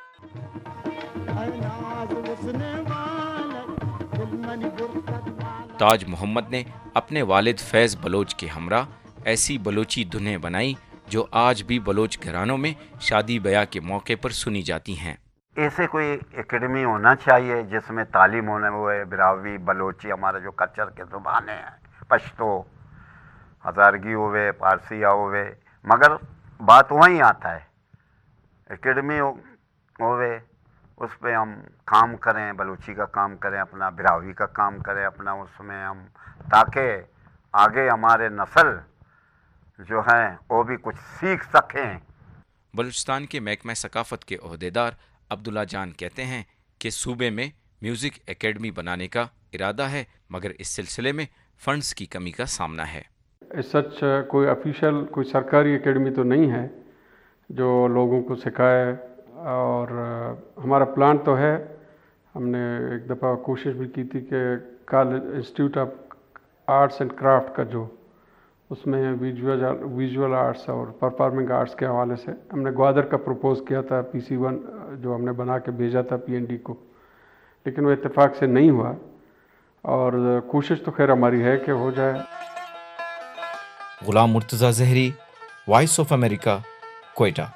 تاج محمد نے اپنے والد فیض بلوچ کے ہمراہ ایسی بلوچی دھنیں بنائی جو آج بھی بلوچ گھرانوں میں شادی بیاہ کے موقع پر سنی جاتی ہیں۔ ایسے کوئی اکیڈمی ہونا چاہیے جس میں تعلیم ہونے ہوئے براوی بلوچی ہمارا جو کلچر کے زبانیں ہیں، پشتو، ہزارگی ہوئے، پارسیہ ہوئے، مگر بات وہیں آتا ہے اکیڈمی ہوئے اس پہ ہم کام کریں، بلوچی کا کام کریں، اپنا براوی کا کام کریں اپنا اس میں ہم، تاکہ آگے ہمارے نسل جو ہیں وہ بھی کچھ سیکھ سکیں۔ بلوچستان کے محکمہ ثقافت کے عہدیدار عبداللہ جان کہتے ہیں کہ صوبے میں میوزک اکیڈمی بنانے کا ارادہ ہے، مگر اس سلسلے میں فنڈز کی کمی کا سامنا ہے۔ سچ کوئی افیشل کوئی سرکاری اکیڈمی تو نہیں ہے، जो लोगों को सिखाए। और हमारा प्लान तो है, हमने एक दफ़ा कोशिश भी की थी कि college institute of arts and craft का जो उसमें विजुअल विजुअल आर्ट्स और परफॉर्मिंग आर्ट्स के हवाले से हमने ग्वादर का प्रपोज़ किया था, पी सी वन जो हमने बना के भेजा था पी एन डी को, लेकिन वो इत्तेफाक से नहीं हुआ। और कोशिश तो खैर हमारी है कि हो जाए। Ghulam Murtaza Zehri, Voice of America, Quetta.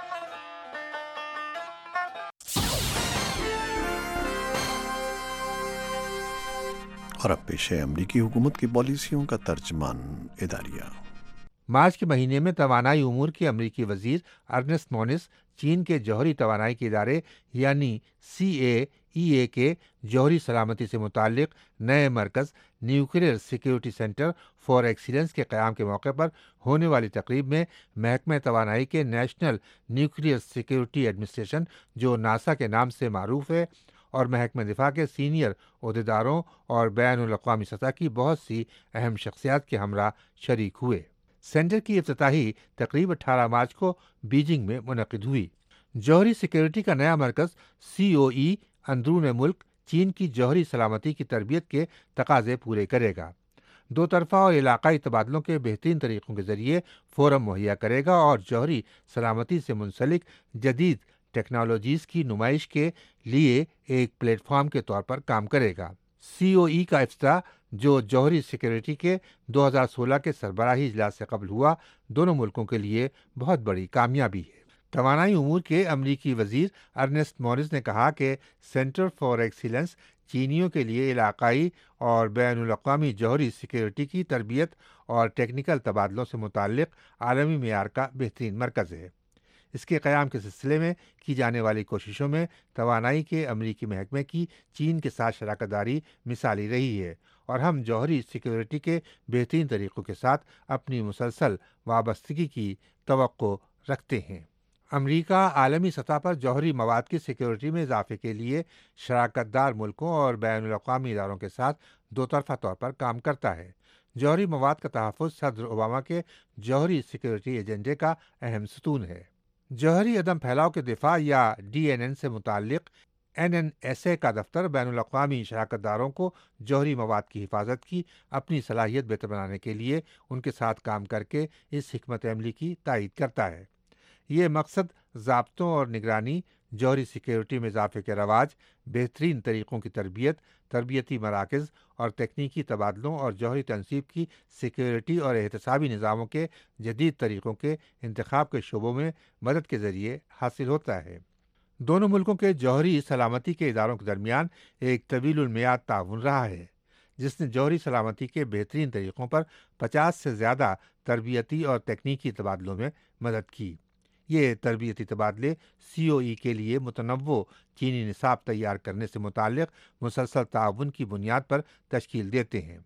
और अब पेश है अमरीकी हुकूमत की पॉलिसियों का तर्जमान इदारिया। मार्च के महीने में तवानाई उमूर के अमरीकी वजीर अर्नेस्ट मोनिस चीन के जौहरी तवानाई के इदारे यानी सी ए ई ए के जौहरी सलामती से मुताल्लिक नए मरकज़ nuclear security centre for excellence के क़याम के मौके पर होने वाली तकरीब में महकमा तवानाई के नेशनल न्यूक्लियर सिक्योरिटी एडमिनिस्ट्रेशन जो नासा के नाम से मारूफ है और महकमा दिफा के सीनियर ओहदेदारों और बैनुल-अक़वामी सतह की बहुत सी अहम शख्सियात के हमरा शरीक हुए। सेंटर की इफ्तिताही तकरीब अठारह मार्च को बीजिंग में मुनक़िद हुई। जौहरी सिक्योरिटी का नया मरकज़ सी ओ ई अंदरून मुल्क चीन की जौहरी सलामती की तरबियत के तकाजे पूरे करेगा, दो तरफ़ा और इलाक़ाई तबादलों के बेहतरीन तरीक़ों के ज़रिए फ़ोरम मुहैया करेगा और जौहरी सलामती से मुंसलिक जदीद टेक्नोलॉजीज़ की नुमाइश के लिए एक प्लेटफॉर्म के तौर पर काम करेगा। सी ओ ई का इफ्तिताह जो जौहरी सिक्योरिटी के दो हज़ार सोलह के सरबराही इजलास से कबल हुआ, दोनों मुल्कों के लिए बहुत बड़ी कामयाबी है। तवानाई उमूर के अमरीकी वजीर अर्नेस्ट मोनिस ने कहा कि सेंटर फॉर एक्सीलेंस चीनियों के लिए इलाक़ाई और बैनुल-अक़वामी जौहरी सिक्योरिटी की तरबियत और टेक्निकल तबादलों से मुताल्लिक़ आलमी मेयार का बेहतरीन मरकज़ है। इसके क़याम के सिलसिले में की जाने वाली कोशिशों में तवानाई के अमरीकी महकमे की चीन के साथ शराकतदारी मिसाली रही है और हम जौहरी सिक्योरिटी के बेहतरीन तरीक़ों के साथ अपनी मुसलसल वाबस्तगी की तवक्को रखते हैं। अमरीका आलमी सतह पर जौहरी मवाद की सिक्योरिटी में इजाफे के लिए शराकतदार मुल्कों और बैनुल-अक़वामी इदारों के साथ दो तरफ़ा तौर पर काम करता है। जौहरी मवाद का तहफ़्फ़ुज़ सदर ओबामा के जौहरी सिक्योरिटी एजेंडे का अहम सतून है। जौहरी अदम फैलाव के दिफा या डी एन एन से मुताल्लिक़ एन एन एस ए का दफ्तर बैनुल-अक़वामी शराकतदारों को जौहरी मवाद की हिफाजत की अपनी सलाहियत बेहतर बनाने के लिए उनके साथ काम करके इस हिकमत अमली की तायीद करता है। ये मकसद ज़ाब्तों और निगरानी, जौहरी सिक्योरिटी में इजाफे के रवाज, बेहतरीन तरीक़ों की तरबियत, तरबियती मराकज़ और तकनीकी तबादलों और जौहरी तनसीब की सिक्योरिटी और एहतसाबी निज़ामों के जदीद तरीक़ों के इंतखाब के शोबों में मदद के ज़रिए हासिल होता है। दोनों मुल्कों के जौहरी सलामती के इदारों के दरमियान एक तवीलुल मियाद ताउन रहा है जिसने जौहरी सलामती के बेहतरीन तरीक़ों पर पचास से ज़्यादा तरबियती और तकनीकी तबादलों में मदद की। ये तरबियती तबादले सी ओ ई के लिए मुतनव्वो चीनी निसाब तैयार करने से मुताल्लिक़ मुसलसल ताउन की बुनियाद पर तश्कील देते हैं।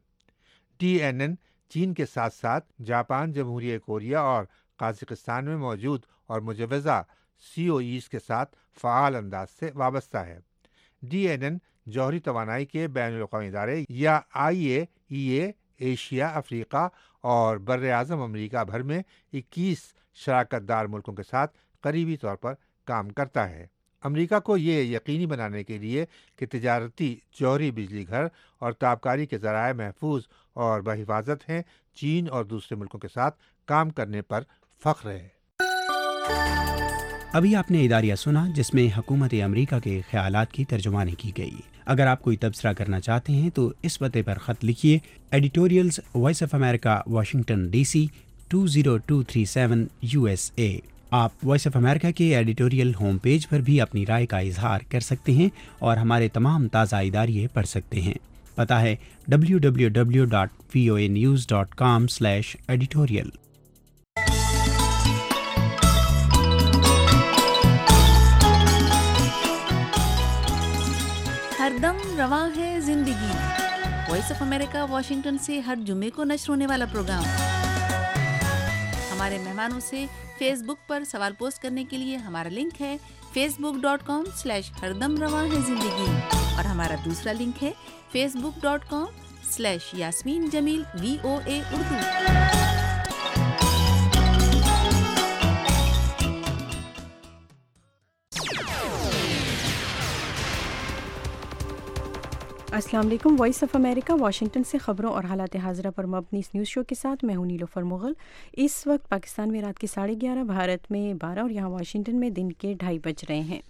डी एन एन चीन के साथ साथ जापान, जमहूरिया कोरिया और काज़ाकिस्तान में मौजूद और मुजवज़ा सी ओ ईज़ के साथ फ़आल अंदाज से वाबस्ता है। डी एन एन जौहरी तवानाई के बैनुल-अक़वामी इदारे या आई ए ई ए एशिया, अफ्रीका और बर्र-ए-आज़म अमरीका भर में इक्कीस शराकतदार मुल्कों के साथ करीबी तौर पर काम करता है। अमरीका को ये यकीनी बनाने के लिए कि तिजारती जौहरी बिजली घर और ताबकारी के ज़राए महफूज और बहिफाजत हैं, चीन और दूसरे मुल्कों के साथ काम करने पर फ़ख्र है। अभी आपने इदारिया सुना जिसमें हुकूमत अमरीका के ख्यालात की तर्जुमानी की गई। अगर आप कोई तबसरा करना चाहते हैं तो इस पते पर ख़त लिखिए, editorials Voice of America, Washington D C two zero two three seven U S A. आप वॉइस ऑफ अमेरिका के एडिटोरियल होम पेज पर भी अपनी राय का इजहार कर सकते हैं और हमारे तमाम ताज़ा इदारिये पढ़ सकते हैं। पता है W W W dot V O A news dot com slash editorial. हरदम रवां है जिंदगी। वॉइस ऑफ अमेरिका वाशिंगटन से हर जुमे को नश्र होने वाला प्रोग्राम। हमारे मेहमानों से फेसबुक पर सवाल पोस्ट करने के लिए हमारा लिंक है फेसबुक डॉट कॉम स्लैश हरदम रवां है जिंदगी और हमारा दूसरा लिंक है Facebook dot com slash Yasmeen Jamil V O A Urdu. अस्सलाम वालेकुम। वॉइस ऑफ अमेरिका वाशिंगटन से खबरों और हालात हाज़िरा पर मबनी इस न्यूज़ शो के साथ मैं हूं नीलोफर मुगल। इस वक्त पाकिस्तान में रात के साढ़े ग्यारह, भारत में बारह और यहाँ वाशिंगटन में दिन के ढाई बज रहे हैं।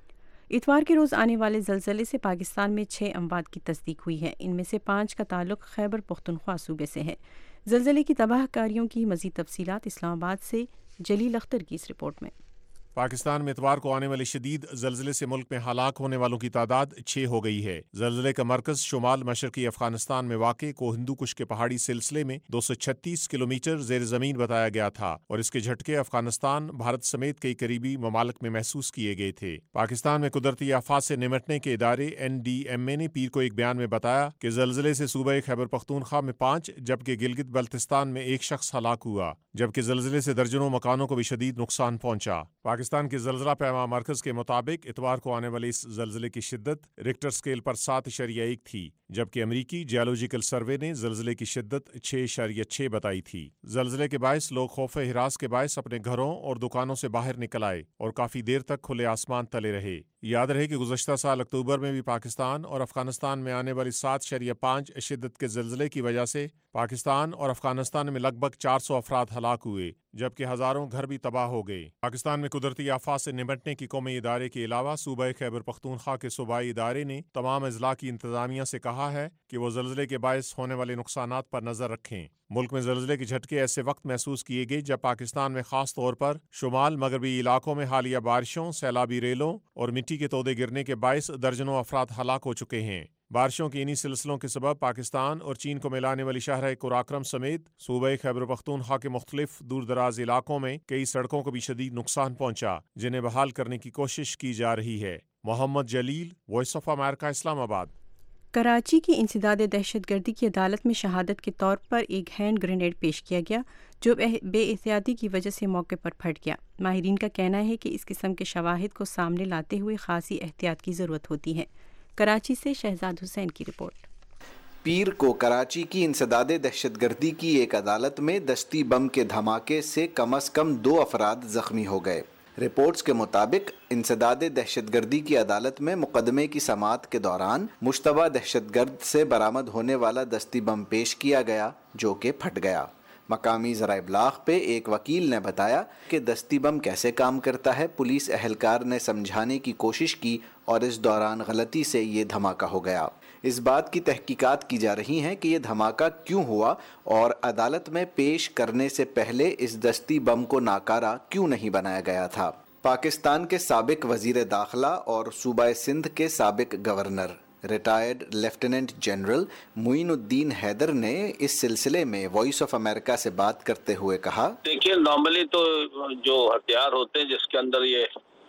इतवार के रोज़ आने वाले ज़लज़ले से पाकिस्तान में छः अमवात की तस्दीक हुई है। इनमें से पाँच का ताल्लुक़ खैबर पख्तूनख्वा सूबे से है। ज़लज़ले की तबाहकारियों की मज़ीद तफसीलात इस्लामाबाद से जलील अख्तर की इस रिपोर्ट में। पाकिस्तान में इतवार को आने वाले शदीद जलजले से मुल्क में हलाक होने वालों की तादाद छः हो गई है। जलजले का मरकज शुमाल मशरकी अफगानिस्तान में वाक़ को हिंदू कुश के पहाड़ी सिलसिले में दो सौ छत्तीस किलोमीटर जेर ज़मीन बताया गया था और इसके झटके अफगानिस्तान, भारत समेत कई करीबी ममालिक में महसूस किए गए थे। पाकिस्तान में कुदरती आफात से निमटने के इदारे एन डी एम ए ने पीर को एक बयान में बताया कि जलजले से सूबे खैबर पख्तूनख्वा में पाँच जबकि गिलगित बल्तिस्तान में एक शख्स हलाक हुआ, जबकि जलजले से दर्जनों मकानों को भी शदीद नुकसान पहुंचा। पाकिस्तान के जलजला पैमा मरकज के मुताबिक इतवार को आने वाले इस जलजले की शिद्दत रिक्टर स्केल पर सात इशारिया एक थी, जबकि अमरीकी जियोलॉजिकल सर्वे ने जलजले की शिद्दत छः इशारिया छः बताई थी। जलजले के बायस लोग खौफ हिरास के बायस अपने घरों और दुकानों से बाहर निकल आए और काफ़ी देर तक खुले आसमान तले रहे। याद रहे कि गुज़श्ता साल अक्टूबर में भी पाकिस्तान और अफगानिस्तान में आने वाली सात इशारिया पाँच शिद्दत के जलजले की वजह से पाकिस्तान और अफगानिस्तान में लगभग चार सौ अफराद हलाक हुए, जबकि हज़ारों घर भी तबाह हो गए। पाकिस्तान में कुदरती आफात से निपटने की कौमी इदारे के अलावा सूबा खैबर पख्तूनख्वा के सूबाई इदारे ने तमाम अजला की इंतजामिया से कहा है कि वो जलजले के बायस होने वाले नुकसानात पर नज़र रखें। मुल्क में जलजले के झटके ऐसे वक्त महसूस किए गए जब पाकिस्तान में खास तौर पर शुमाल मगरबी इलाकों में हालिया बारिशों, सैलाबी रेलों और मिट्टी के तोदे गिरने के बायस दर्जनों अफराद हलाक हो चुके हैं। बारिशों के इन्हीं सिलसिलों के सबब पाकिस्तान और चीन को मिलाने वाली शहर कुराक्रम समेत सूबे खैबर पख्तूनख्वा के मुख्तलिफ दूर दराज इलाकों में कई सड़कों को भी शदीद नुकसान पहुंचा, जिन्हें बहाल करने की कोशिश की जा रही है। Mohammad Jalil, Voice of America, Islamabad. Karachi की इंसदाद दहशतगर्दी की अदालत में शहादत के तौर पर एक हैंड ग्रेनेड पेश किया गया जो बेएहतियाती की वजह से मौके पर फट गया। माहिरीन का कहना है कि इस किस्म के शवाहिद को सामने लाते हुए खासी एहतियात की ज़रूरत होती है। कराची से शहजाद हुसैन की रिपोर्ट। पीर को कराची की इंसदाद दहशतगर्दी की एक अदालत में दस्ती बम के धमाके से कम अज़ कम दो अफराद ज़ख्मी हो गए। रिपोर्ट्स के मुताबिक इंसदाद दहशतगर्दी की अदालत में मुकदमे की समाअत के दौरान मुश्तबा दहशतगर्द से बरामद होने वाला दस्ती बम पेश किया गया जो कि फट गया। मकामी ज़राए इब्लाग पे एक वकील ने बताया कि दस्ती बम कैसे काम करता है पुलिस एहलकार ने समझाने की कोशिश की और इस दौरान गलती से ये धमाका हो गया। इस बात की तहकीकात की जा रही हैं कि ये धमाका क्यों हुआ और अदालत में पेश करने से पहले इस दस्ती बम को नाकारा क्यों नहीं बनाया गया था। पाकिस्तान के साबिक वजीर दाखिला और सूबा सिंध के साबिक governor retired lieutenant general Muinuddin Haider ने इस सिलसिले में वॉइस ऑफ अमेरिका से बात करते हुए कहा, देखिए नॉर्मली तो जो हथियार होते हैं जिसके अंदर ये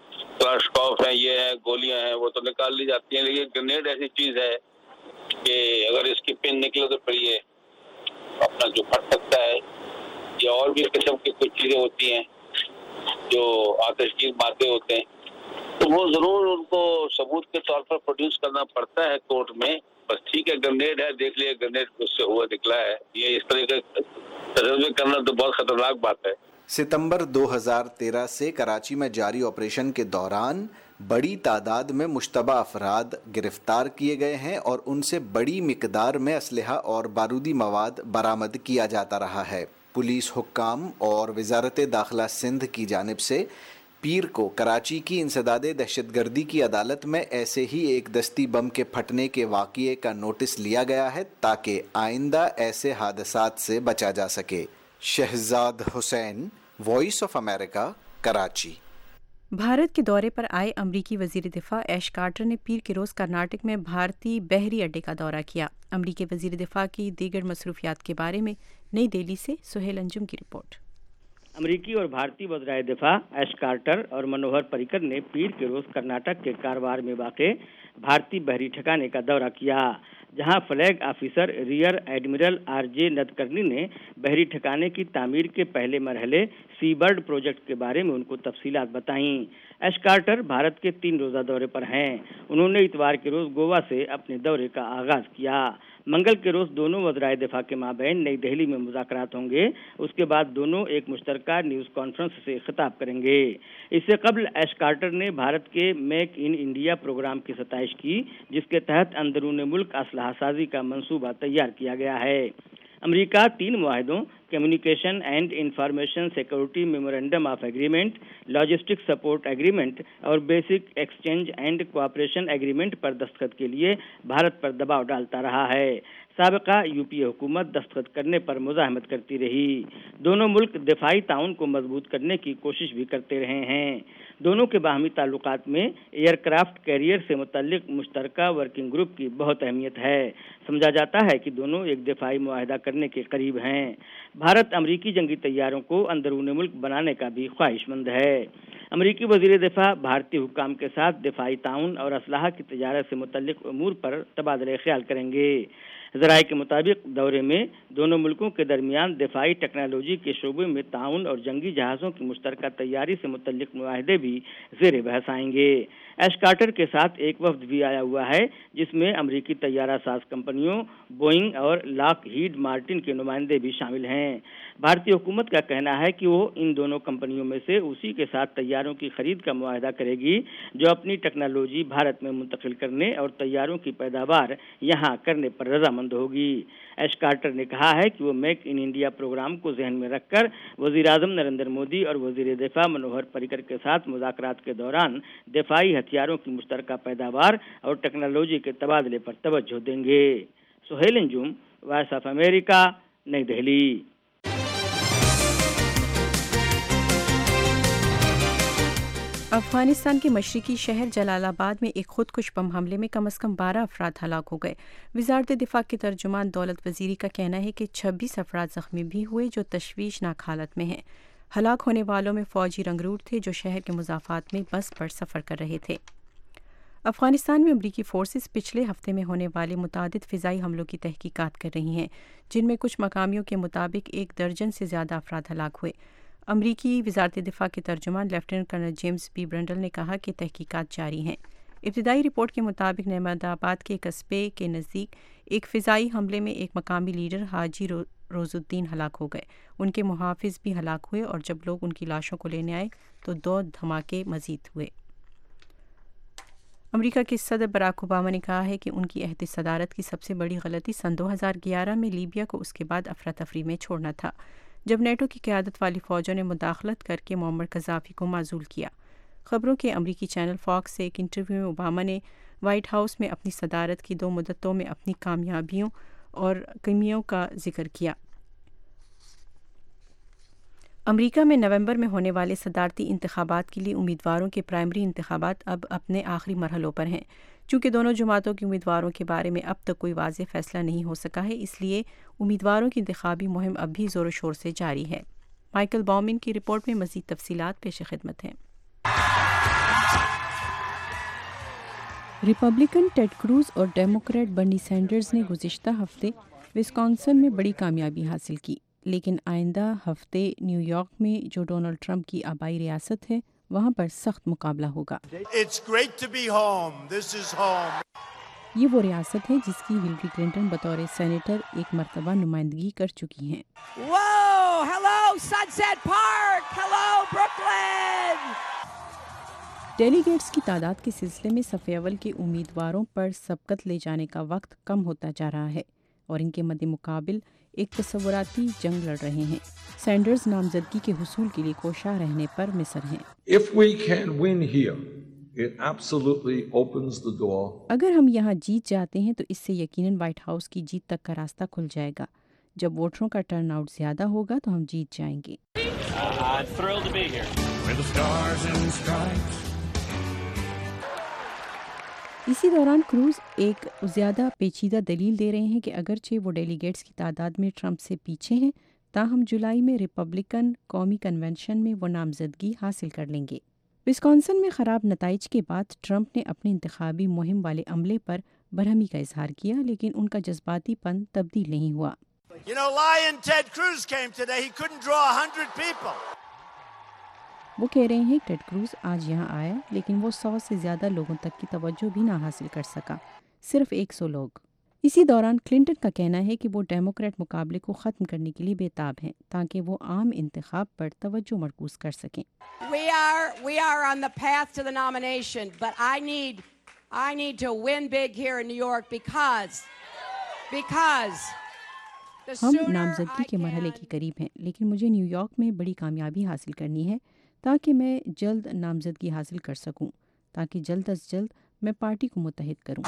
क्लाशकॉफ है, ये है, गोलियां हैं, वो तो निकाल ली जाती हैं, लेकिन ग्रेनेड ऐसी चीज है कि अगर इसकी पिन निकले तो फिर ये अपना जो फट सकता है। या और भी किस्म की कुछ चीजें होती हैं जो आतिशगीर मादे होते हैं, तो वो जरूर उनको सबूत के तौर पर प्रोड्यूस करना पड़ता है कोर्ट में। बस ठीक है, ग्रेनेड है, देख लिया ग्रेनेड उससे हुआ निकला है, ये इस तरह का तजर्बे करना तो बहुत खतरनाक बात है। सितंबर दो हज़ार तेरह से कराची में जारी ऑपरेशन के दौरान बड़ी तादाद में मुश्तबा अफराद गिरफ्तार किए गए हैं और उनसे बड़ी मिकदार में असलहा और बारूदी मवाद बरामद किया जाता रहा है। पुलिस हुक्काम और वजारत दाखिला सिंध की जानिब से पीर को कराची की इंसदाद दहशतगर्दी की अदालत में ऐसे ही एक दस्ती बम के फटने के वाक़ये का नोटिस लिया गया है ताकि आइंदा ऐसे हादसात से बचा जा सके। Shahzad Hussain, Voice of America, Karachi. Bharat के दौरे पर आए अमरीकी वजीर दिफा ऐश कार्टर ने पीर के रोज़ कर्नाटक में भारतीय बहरी अड्डे का दौरा किया। अमरीकी वजीर दिफा की दीगर मसरूफियात के बारे में नई दिल्ली से सुहेल अंजुम की रिपोर्ट। अमरीकी और भारतीय वज़राए दिफा ऐश कार्टर और मनोहर पर्रिकर ने पीर के रोज़ कर्नाटक के कारवार में वाक़े भारतीय बहरी ठिकाने का दौरा किया। जहां flag officer rear admiral R J Nadkarni ने बहरी ठिकाने की तामीर के पहले मरहले सी बर्ड प्रोजेक्ट के बारे में उनको तफसीलात बताईं। एश कार्टर भारत के तीन रोजा दौरे पर हैं। उन्होंने इतवार के रोज गोवा से अपने दौरे का आगाज किया। मंगल के रोज दोनों वज़राए दिफा के माबैन नई दिल्ली में मुज़ाकरात होंगे। उसके बाद दोनों एक मुश्तरका न्यूज़ कॉन्फ्रेंस से खिताब करेंगे। इससे कबल एश कार्टर ने भारत के मेक इन इंडिया प्रोग्राम की सताइश की, जिसके तहत अंदरूनी मुल्क असलहा साजी का मंसूबा तैयार किया गया है। अमेरिका तीन मुआहदों communication and information security memorandum of agreement, logistic support agreement और basic exchange and cooperation agreement पर दस्तखत के लिए भारत पर दबाव डालता रहा है। साबिका यूपीए हुकूमत दस्तखत करने पर मुज़ाहमत करती रही। दोनों मुल्क दिफाई ताउन को मजबूत करने की कोशिश भी करते रहे हैं। दोनों के बाहमी ताल्लुकात में एयरक्राफ्ट कैरियर से मुतल्लिक मुश्तरका वर्किंग ग्रुप की बहुत अहमियत है। समझा जाता है कि दोनों एक दिफाई मुआहदा करने के करीब हैं। भारत अमरीकी जंगी तैयारों को अंदरूनी मुल्क बनाने का भी ख्वाहिशमंद है। अमरीकी वजीर दिफा भारतीय हुक्काम के साथ दिफाई ताउन और असलाह की तजारत से मुतल्लिक उमूर पर तबादला ख्याल करेंगे। ज़राए के मुताबिक दौरे में दोनों मुल्कों के दरमियान दिफाई टेक्नोलॉजी के शोबे में ताउन और जंगी जहाज़ों की मुश्तरका तैयारी से मुतल्लिक मुआहदे भी ज़ेर बहस आएंगे। एश कार्टर के साथ एक वफ्द भी आया हुआ है, जिसमें अमरीकी तैयारा साज कंपनियों बोइंग और लॉकहीड मार्टिन के नुमाइंदे भी शामिल हैं। भारतीय हुकूमत का कहना है कि वो इन दोनों कंपनियों में से उसी के साथ तैयारों की खरीद का मुआहदा करेगी जो अपनी टेक्नोलॉजी भारत में मुंतकिल करने और तैयारों की पैदावार यहाँ करने पर रजामंद होगी। एश कार्टर ने कहा है कि वो मेक इन इंडिया प्रोग्राम को जहन में रखकर वजीर आजम नरेंद्र मोदी और वजीर दिफा मनोहर पर्रिकर के साथ मुज़ाकरात के दौरान दिफाई हथियारों की मुश्तरका पैदावार और टेक्नोलॉजी के तबादले पर तवज्जो देंगे। Suhail Anjum, Voice of America, New Delhi. Afghanistan के मशरकी शहर जलालाबाद में एक खुदकुश बम हमले में कम अज़ कम बारह अफराद हलाक हो गए। वज़ारत दिफा के तर्जुमान दौलत वज़ीरी का कहना है कि छब्बीस अफराद ज़ख्मी भी हुए जो तशवीशनाक हालत में हैं। हलाक होने वालों में फ़ौजी रंगरूट थे जो शहर के मुज़ाफ़ात में बस पर सफ़र कर रहे थे। अफगानिस्तान में अमरीकी फोर्सेस पिछले हफ्ते में होने वाले मुतादिद फ़िज़ाई हमलों की तहकीकात कर रही हैं, जिनमें कुछ मकामियों के मुताबिक एक दर्जन से ज़्यादा अफराद हलाक हुए। अमरीकी वज़ारत दिफा के तर्जुमान lieutenant colonel James B Brindle ने कहा कि तहकीकात जारी हैं। इब्तिदाई रिपोर्ट के मुताबिक नहमदाबाद के कस्बे के नज़दीक एक फ़िज़ाई हमले में एक मकामी लीडर हाजी रो, रोजुद्दीन हलाक हो गए। उनके मुहाफ़िज़ भी हलाक हुए और जब लोग उनकी लाशों को लेने आए तो दो धमाके मज़ीद हुए। अमेरिका के सदर बराक ओबामा ने कहा है कि उनकी अहद सदारत की सबसे बड़ी गलती सन दो हज़ार ग्यारह में लीबिया को उसके बाद अफरा तफरी में छोड़ना था, जब नेटो की क़यादत वाली फ़ौजों ने मुदाखलत करके मुअम्मर कज़ाफ़ी को माज़ूल किया। ख़बरों के अमरीकी चैनल फॉक्स से एक इंटरव्यू में ओबामा ने वाइट हाउस में अपनी सदारत की दो मुद्दतों में अपनी कामयाबियों और कमियों का जिक्र किया। अमेरिका में नवंबर में होने वाले सदारती इंतखाबात के लिए उम्मीदवारों के प्राइमरी इंतखाबात अब अपने आखिरी मरहलों पर हैं। चूँकि दोनों जमातों के उम्मीदवारों के बारे में अब तक कोई वाज़ेह फ़ैसला नहीं हो सका है, इसलिए उम्मीदवारों की इंतखाबी मुहिम अब भी ज़ोर शोर से जारी है। माइकल बॉमिन की रिपोर्ट में मज़ीद तफसीलात पेश खिदमत हैं। रिपब्लिकन टेड क्रूज़ और डेमोक्रेट बर्नी सैंडर्स ने गुज़िश्ता हफ्ते विस्कॉन्सिन में बड़ी कामयाबी हासिल की, लेकिन आइंदा हफ्ते न्यूयॉर्क में जो डोनाल्ड ट्रंप की आबाई रियासत है वहाँ पर सख्त मुकाबला होगा। It's great to be home. This is home. ये वो रियासत है जिसकी हिलरी क्लिंटन बतौर सेनेटर एक मरतबा नुमाइंदगी कर चुकी हैं। Whoa! Hello, Sunset Park! Hello, Brooklyn! Delegates की तादाद के सिलसिले में सफ़े अव्वल के उम्मीदवारों पर सबकत ले जाने का वक्त कम होता जा रहा है और इनके मद्दे मुकाबिल एक तसव्वुराती जंग लड़ रहे हैं। सैंडर्स नामजदगी के हुसूल के लिए कोशा रहने पर मिसर हैं। If we can win here, it absolutely opens the door. अगर हम यहाँ जीत जाते हैं तो इससे यकीनन व्हाइट हाउस की जीत तक का रास्ता खुल जाएगा। जब वोटरों का टर्नआउट ज्यादा होगा तो हम जीत जाएंगे। इसी दौरान क्रूज एक ज़्यादा पेचीदा दलील दे रहे हैं कि अगरचे वो डेलीगेट्स की तादाद में ट्रंप से पीछे हैं, ताहम जुलाई में रिपब्लिकन कौमी कन्वेंशन में वो नामजदगी हासिल कर लेंगे। विस्कॉन्सिन में ख़राब नताइज के बाद ट्रंप ने अपनी इंतखाबी मुहिम वाले अमले पर برہمی کا اظہار کیا، لیکن ان کا جذباتی پن تبدیل نہیں ہوا۔ You know, Lion Ted Cruz came today. He couldn't draw a hundred people. وہ کہہ رہے ہیں ٹیڈ کروز آج یہاں آیا لیکن وہ سو سے زیادہ لوگوں تک کی توجہ بھی نہ حاصل کر سکا، صرف ایک سو لوگ۔ اسی دوران کلنٹن کا کہنا ہے کہ وہ ڈیموکریٹ مقابلے کو ختم کرنے کے لیے بےتاب ہیں تاکہ وہ عام انتخاب پر توجہ مرکوز کر سکیں۔ We are we are on the path to the nomination, but I need I need to win big here in New York because because ہم نامزدگی کے مرحلے کے قریب ہیں، لیکن مجھے نیو یارک میں بڑی کامیابی حاصل کرنی ہے تاکہ میں جلد نامزدگی حاصل کر سکوں، تاکہ جلد از جلد میں پارٹی کو متحد کروں۔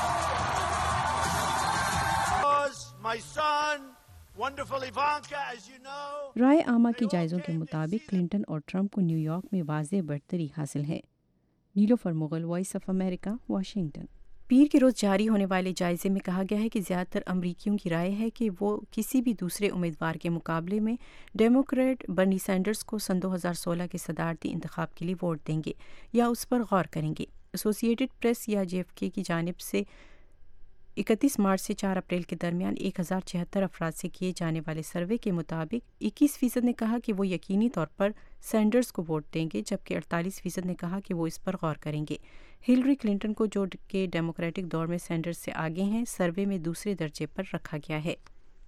رائے عامہ کے جائزوں کے مطابق کلنٹن اور ٹرمپ کو نیو یارک میں واضح برتری حاصل ہے۔ Nilofar Mughal, Voice of America, Washington. پیر کے روز جاری ہونے والے جائزے میں کہا گیا ہے کہ زیادہ تر امریکیوں کی رائے ہے کہ وہ کسی بھی دوسرے امیدوار کے مقابلے میں ڈیموکریٹ برنی سینڈرز کو سن دو ہزار سولہ کے صدارتی انتخاب کے لیے ووٹ دیں گے یا اس پر غور کریں گے۔ ایسوسی ایٹڈ پریس یا جے ایف کے کی جانب سے اکتیس مارچ سے چار اپریل کے درمیان ایک ہزار چھہتر افراد سے کیے جانے والے سروے کے مطابق اکیس فیصد نے کہا کہ وہ یقینی طور پر سینڈرز کو ووٹ دیں گے، جبکہ اڑتالیس فیصد نے کہا کہ وہ اس پر غور کریں گے۔ ہلری کلنٹن کو، جو کہ ڈیموکریٹک دور میں سینڈرز سے آگے ہیں، سروے میں دوسرے درجے پر رکھا گیا ہے۔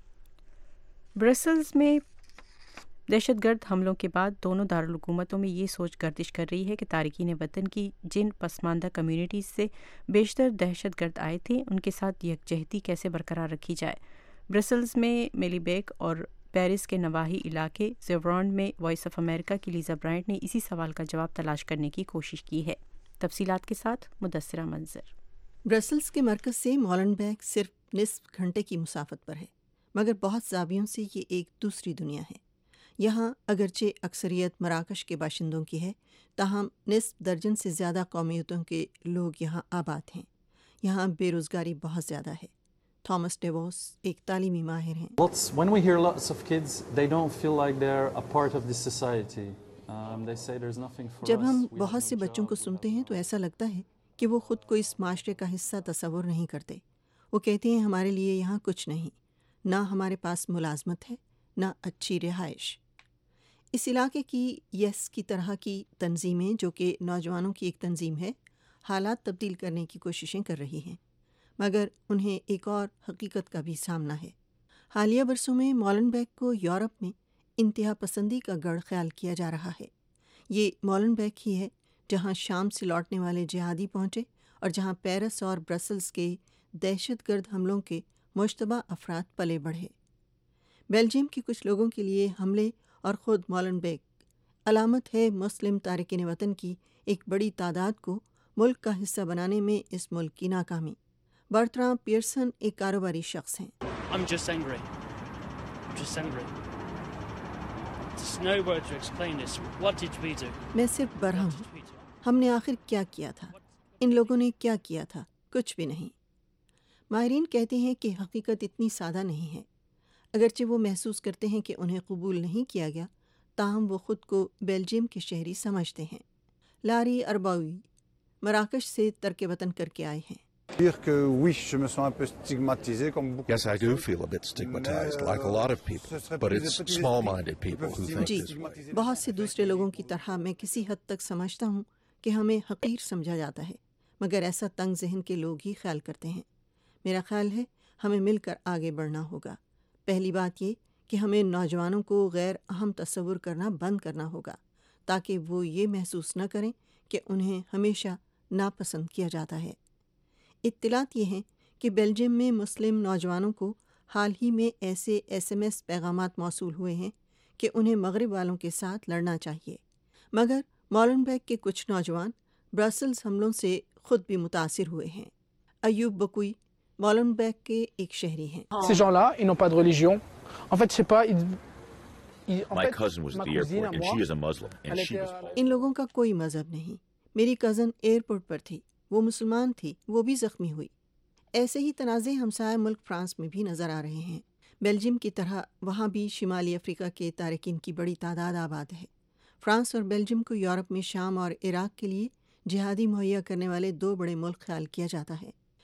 برسلز میں دہشت گرد حملوں کے بعد دونوں دارالحکومتوں میں یہ سوچ گردش کر رہی ہے کہ تارکین وطن کی جن پسماندہ کمیونٹیز سے بیشتر دہشت گرد آئے تھے ان کے ساتھ یکجہتی کیسے برقرار رکھی جائے۔ برسلز میں میلی بیک اور پیرس کے نواحی علاقے زیورانڈ میں وائس آف امریکہ کی لیزا برائنٹ نے اسی سوال کا جواب تلاش کرنے کی کوشش کی ہے۔ تفصیلات کے ساتھ مدثرہ منظر۔ برسلز کے مرکز سے مولن بیک صرف نصف گھنٹے کی مسافت پر ہے، مگر بہت زاویوں سے یہ ایک دوسری دنیا ہے۔ یہاں اگرچہ اکثریت مراکش کے باشندوں کی ہے، تاہم نصف درجن سے زیادہ قومیتوں کے لوگ یہاں آباد ہیں۔ یہاں بے روزگاری بہت زیادہ ہے۔ تھامس ڈیووس ایک تعلیمی ماہر ہیں۔ When we hear lots of kids, they don't feel like they're a part of this society. Um, they say there's nothing for us. جب ہم بہت سے بچوں کو سنتے ہیں تو ایسا لگتا ہے کہ وہ خود کو اس معاشرے کا حصہ تصور نہیں کرتے۔ وہ کہتے ہیں ہمارے لیے یہاں کچھ نہیں، نہ ہمارے پاس ملازمت ہے، نہ اچھی رہائش۔ اس علاقے کی یس کی طرح کی تنظیمیں، جو کہ نوجوانوں کی ایک تنظیم ہے، حالات تبدیل کرنے کی کوششیں کر رہی ہیں، مگر انہیں ایک اور حقیقت کا بھی سامنا ہے۔ حالیہ برسوں میں مولن بیک کو یورپ میں انتہا پسندی کا گڑھ خیال کیا جا رہا ہے۔ یہ مولن بیک ہی ہے جہاں شام سے لوٹنے والے جہادی پہنچے اور جہاں پیرس اور برسلز کے دہشت گرد حملوں کے مشتبہ افراد پلے بڑھے۔ بیلجیم کے کچھ لوگوں کے لیے حملے اور خود مولن بیک علامت ہے مسلم تارکین وطن کی ایک بڑی تعداد کو ملک کا حصہ بنانے میں اس ملک کی ناکامی۔ برتراں پیئرسن ایک کاروباری شخص ہیں۔ I'm just angry. I'm just angry. There's no word to explain this. What did we do? میں صرف برہم ہوں۔ ہم نے آخر کیا کیا تھا؟ ان لوگوں نے کیا کیا تھا؟ کچھ بھی نہیں۔ ماہرین کہتے ہیں کہ حقیقت اتنی سادہ نہیں ہے۔ اگرچہ وہ محسوس کرتے ہیں کہ انہیں قبول نہیں کیا گیا، تاہم وہ خود کو بیلجیم کے شہری سمجھتے ہیں۔ لاری ارباوی مراکش سے ترک وطن کر کے آئے ہیں۔ Yes, I do feel a bit stigmatized, like a lot of people, but it's small-minded people who think G this way. بہت سے دوسرے لوگوں کی طرح میں کسی حد تک سمجھتا ہوں کہ ہمیں حقیر سمجھا جاتا ہے، مگر ایسا تنگ ذہن کے لوگ ہی خیال کرتے ہیں۔ میرا خیال ہے ہمیں مل کر آگے بڑھنا ہوگا۔ پہلی بات یہ کہ ہمیں نوجوانوں کو غیر اہم تصور کرنا بند کرنا ہوگا تاکہ وہ یہ محسوس نہ کریں کہ انہیں ہمیشہ ناپسند کیا جاتا ہے۔ اطلاعات یہ ہیں کہ بیلجیم میں مسلم نوجوانوں کو حال ہی میں ایسے ایس ایم ایس پیغامات موصول ہوئے ہیں کہ انہیں مغرب والوں کے ساتھ لڑنا چاہیے، مگر مولن بیک کے کچھ نوجوان برسلز حملوں سے خود بھی متاثر ہوئے ہیں۔ ایوب بکوئی مولن بیک کے ایک شہری ہیں۔ Ces gens-là, ils n'ont pas de religion. En fait, je sais pas, ils... ils- en My fait, cousin was at ma the cousine airport, à and moi, she is a Muslim, and elle she était, was. euh, ان لوگوں کا کوئی مذہب نہیں۔ میری cousin airport پر تھی، وہ مسلمان تھی، وہ بھی زخمی ہوئی۔ ایسے ہی تنازع ہمسایہ ملک فرانس میں بھی نظر آ رہے ہیں۔ بیلجیم کی طرح وہاں بھی شمالی افریقہ کے تارکین کی بڑی تعداد آباد ہے۔ فرانس اور بیلجیم کو یورپ میں شام اور عراق کے لیے جہادی مہیا کرنے والے دو بڑے ملک خیال کیا جاتا ہے،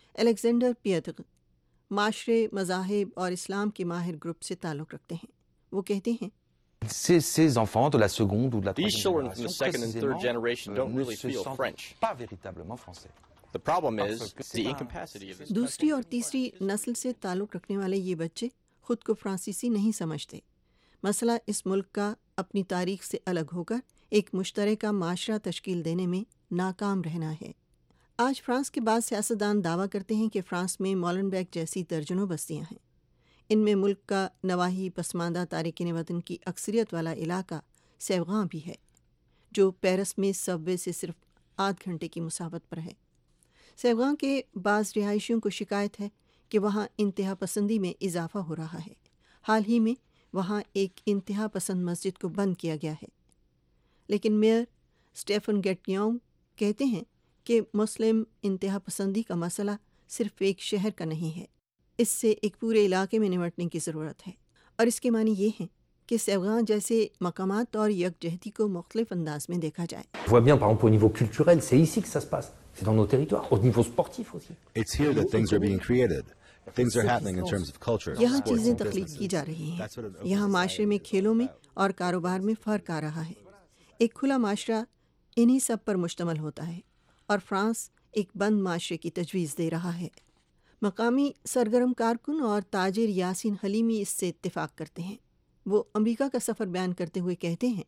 الیگزینڈر پیتر معاشرے، مذاہب اور اسلام کے ماہر گروپ سے تعلق رکھتے ہیں. وہ کہتے ہیں Ces, ces enfants de la seconde ou de la These troisième children from the génération, second and third précisément, generation don't euh, really ne se feel sentent French. pas véritablement français. The problem is the incapacity of this. دوسری اور تیسری نسل سے تعلق رکھنے والے یہ بچے خود کو فرانسیسی نہیں سمجھتے. مسئلہ اس ملک کا اپنی تاریخ سے الگ ہو کر ایک مشترکہ معاشرہ تشکیل دینے میں ناکام رہنا ہے. آج فرانس کے بعض سیاستدان دعویٰ کرتے ہیں کہ فرانس میں مولنبیک جیسی درجنوں بستیاں ہیں. ان میں ملک کا نواحی پسماندہ تارکین وطن کی اکثریت والا علاقہ سیوغاں بھی ہے، جو پیرس میں سب وے سے صرف آدھ گھنٹے کی مسافت پر ہے. سیوغاں کے بعض رہائشیوں کو شکایت ہے کہ وہاں انتہا پسندی میں اضافہ ہو رہا ہے. حال ہی میں وہاں ایک انتہا پسند مسجد کو بند کیا گیا ہے. لیکن میئر اسٹیفن گیٹیون کہتے ہیں کہ مسلم انتہا پسندی کا مسئلہ صرف ایک شہر کا نہیں ہے، اس سے ایک پورے علاقے میں نمٹنے کی ضرورت ہے. اور اس کے معنی یہ ہیں کہ سیوغاں جیسے مقامات اور یکجہتی کو مختلف انداز میں دیکھا جائے. On voit bien par exemple au niveau culturel, c'est ici que ça se passe. C'est dans nos territoires, au niveau sportif aussi. It's here that things are being created. Things are happening in terms of culture. یہاں چیزیں تخلیق کی جا رہی ہیں. یہاں معاشرے میں کھیلوں میں اور کاروبار میں فرق آ رہا ہے. ایک کھلا معاشرہ انہی سب پر مشتمل ہوتا ہے اور فرانس ایک بند معاشرے کی تجویز دے رہا ہے. مقامی سرگرم کارکن اور تاجر یاسین حلیمی اس سے اتفاق کرتے ہیں. وہ امریکہ کا سفر بیان کرتے ہوئے کہتے ہیں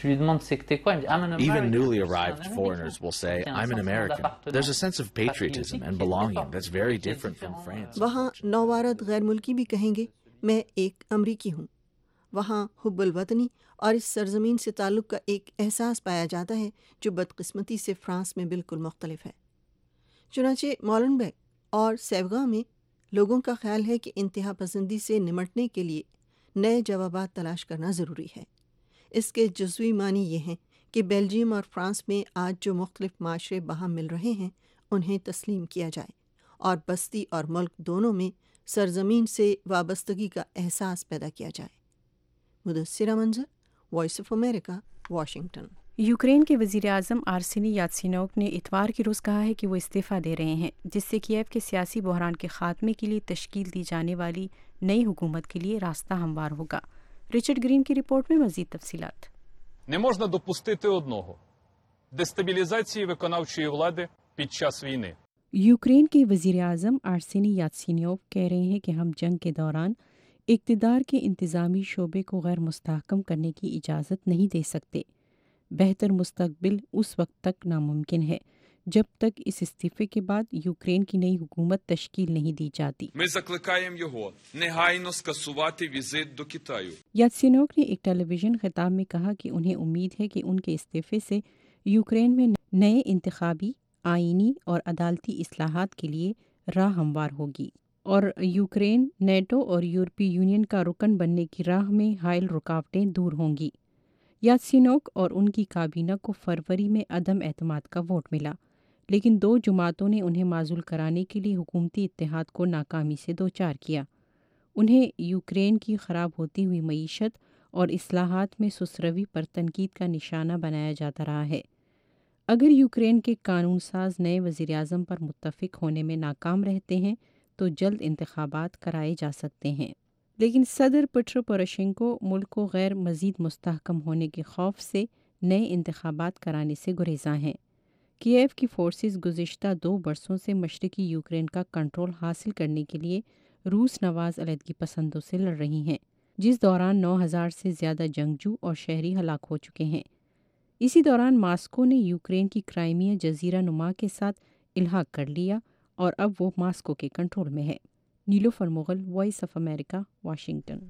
Even newly arrived foreigners will say, I'm an American. There's a sense of patriotism and belonging that's very different from France. وہاں نووارد غیر ملکی بھی کہیں گے میں ایک امریکی ہوں. وہاں حب الوطنی اور اس سرزمین سے تعلق کا ایک احساس پایا جاتا ہے جو بدقسمتی سے فرانس میں بالکل مختلف ہے. چنانچہ مولنبیک اور سیوغاں میں لوگوں کا خیال ہے کہ انتہا پسندی سے نمٹنے کے لیے نئے جوابات تلاش کرنا ضروری ہے. اس کے جزوی معنی یہ ہیں کہ بیلجیم اور فرانس میں آج جو مختلف معاشرے باہم مل رہے ہیں انہیں تسلیم کیا جائے اور بستی اور ملک دونوں میں سرزمین سے وابستگی کا احساس پیدا کیا جائے. Mudassira Manzar, voice of America, Washington. Ukraine کے وزیر اعظم آرسینی یاتسینوک نے اتوار کے روز کہا ہے کہ وہ استعفیٰ دے رہے ہیں، جس سے کیف کے سیاسی بحران کے خاتمے کے لیے تشکیل دی جانے والی نئی حکومت کے لیے راستہ ہموار ہوگا. رچرڈ گرین کی رپورٹ میں مزید تفصیلات. Не можна допустити одного – дестабілізації виконавчої влади під час війни. یوکرین کے وزیر اعظم آرسینی یاتسینیوف کہہ رہے ہیں کہ ہم جنگ کے دوران اقتدار کے انتظامی شعبے کو غیر مستحکم کرنے کی اجازت نہیں دے سکتے. بہتر مستقبل اس وقت تک ناممکن ہے جب تک اس استعفے کے بعد یوکرین کی نئی حکومت تشکیل نہیں دی جاتی. Ми закликаємо його негайно скасувати візит до Китаю. یاتسینوک نے ایک ٹیلی ویژن خطاب میں کہا کہ انہیں امید ہے کہ ان کے استعفے سے یوکرین میں نئے انتخابی، آئینی اور عدالتی اصلاحات کے لیے راہ ہموار ہوگی اور یوکرین نیٹو اور یورپی یونین کا رکن بننے کی راہ میں حائل رکاوٹیں دور ہوں گی. یاتسینوک اور ان کی کابینہ کو فروری میں عدم اعتماد کا ووٹ ملا، لیکن دو جماعتوں نے انہیں معزول کرانے کے لیے حکومتی اتحاد کو ناکامی سے دوچار کیا. انہیں یوکرین کی خراب ہوتی ہوئی معیشت اور اصلاحات میں سسروی پر تنقید کا نشانہ بنایا جاتا رہا ہے. اگر یوکرین کے قانون ساز نئے وزیر اعظم پر متفق ہونے میں ناکام رہتے ہیں تو جلد انتخابات کرائے جا سکتے ہیں، لیکن صدر پٹرو پوروشینکو ملک کو غیر مزید مستحکم ہونے کے خوف سے نئے انتخابات کرانے سے گریزاں ہیں. کیف کی فورسز گزشتہ دو برسوں سے مشرقی یوکرین کا کنٹرول حاصل کرنے کے لیے روس نواز علیحدگی پسندوں سے لڑ رہی ہیں، جس دوران نو ہزار سے زیادہ جنگجو اور شہری ہلاک ہو چکے ہیں. اسی دوران ماسکو نے یوکرین کی کرائمیا جزیرہ نما کے ساتھ الحاق کر لیا اور اب وہ ماسکو کے کنٹرول میں ہے. Nilofar Mughal, Voice of America, Washington.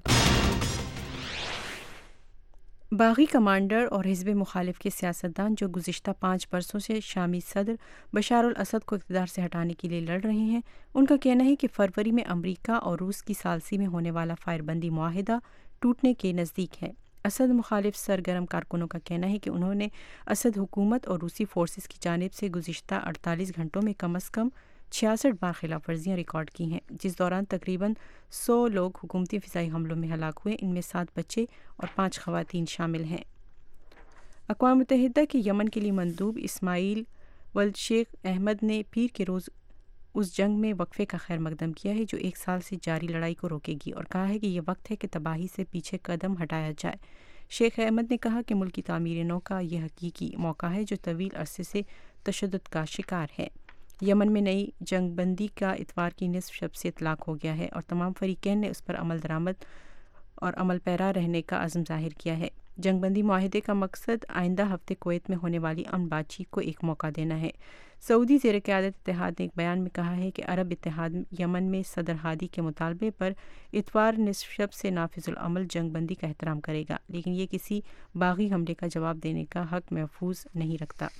باغی کمانڈر اور حزب مخالف کے سیاستدان جو گزشتہ پانچ برسوں سے شامی صدر بشار الاسد کو اقتدار سے ہٹانے کے لیے لڑ رہے ہیں، ان کا کہنا ہے کہ فروری میں امریکہ اور روس کی ثالثی میں ہونے والا فائر بندی معاہدہ ٹوٹنے کے نزدیک ہے. اسد مخالف سرگرم کارکنوں کا کہنا ہے کہ انہوں نے اسد حکومت اور روسی فورسز کی جانب سے گزشتہ اڑتالیس گھنٹوں میں کم از کم چھیاسٹھ بار خلاف ورزیاں ریکارڈ کی ہیں، جس دوران تقریباً سو لوگ حکومتی فضائی حملوں میں ہلاک ہوئے، ان میں سات بچے اور پانچ خواتین شامل ہیں. اقوام متحدہ کے یمن کے لیے مندوب اسماعیل ولد شیخ احمد نے پیر کے روز उस जंग में वक्फे का खैर मकदम किया है जो एक साल से जारी लड़ाई को रोकेगी और कहा है कि ये वक्त है कि तबाही से पीछे कदम हटाया जाए। शेख अहमद ने कहा कि मुल्की तामीर नौ का यह हकीकी मौका है जो तवील अरसे से तशद्दुद का शिकार है। यमन में नई जंगबंदी का इतवार की निसफ शब से इतलाक हो गया है और तमाम फरीकैन ने उस पर अमल दरामद और अमल पैरा रहने का अज़्म ज़ाहिर किया है। जंगबंदी माहिदे का मकसद आइंदा हफ्ते कुवैत में होने वाली अमन बातचीत को एक मौका देना है। सऊदी ज़ेर क़यादत इत्तेहाद ने एक बयान में कहा है कि अरब इत्तेहाद यमन में सदर हादी के मुतालबे पर इतवार निसफ शब से नाफिजुल अमल जंगबंदी का एहतराम करेगा, लेकिन ये किसी बागी हमले का जवाब देने का हक महफूज नहीं रखता।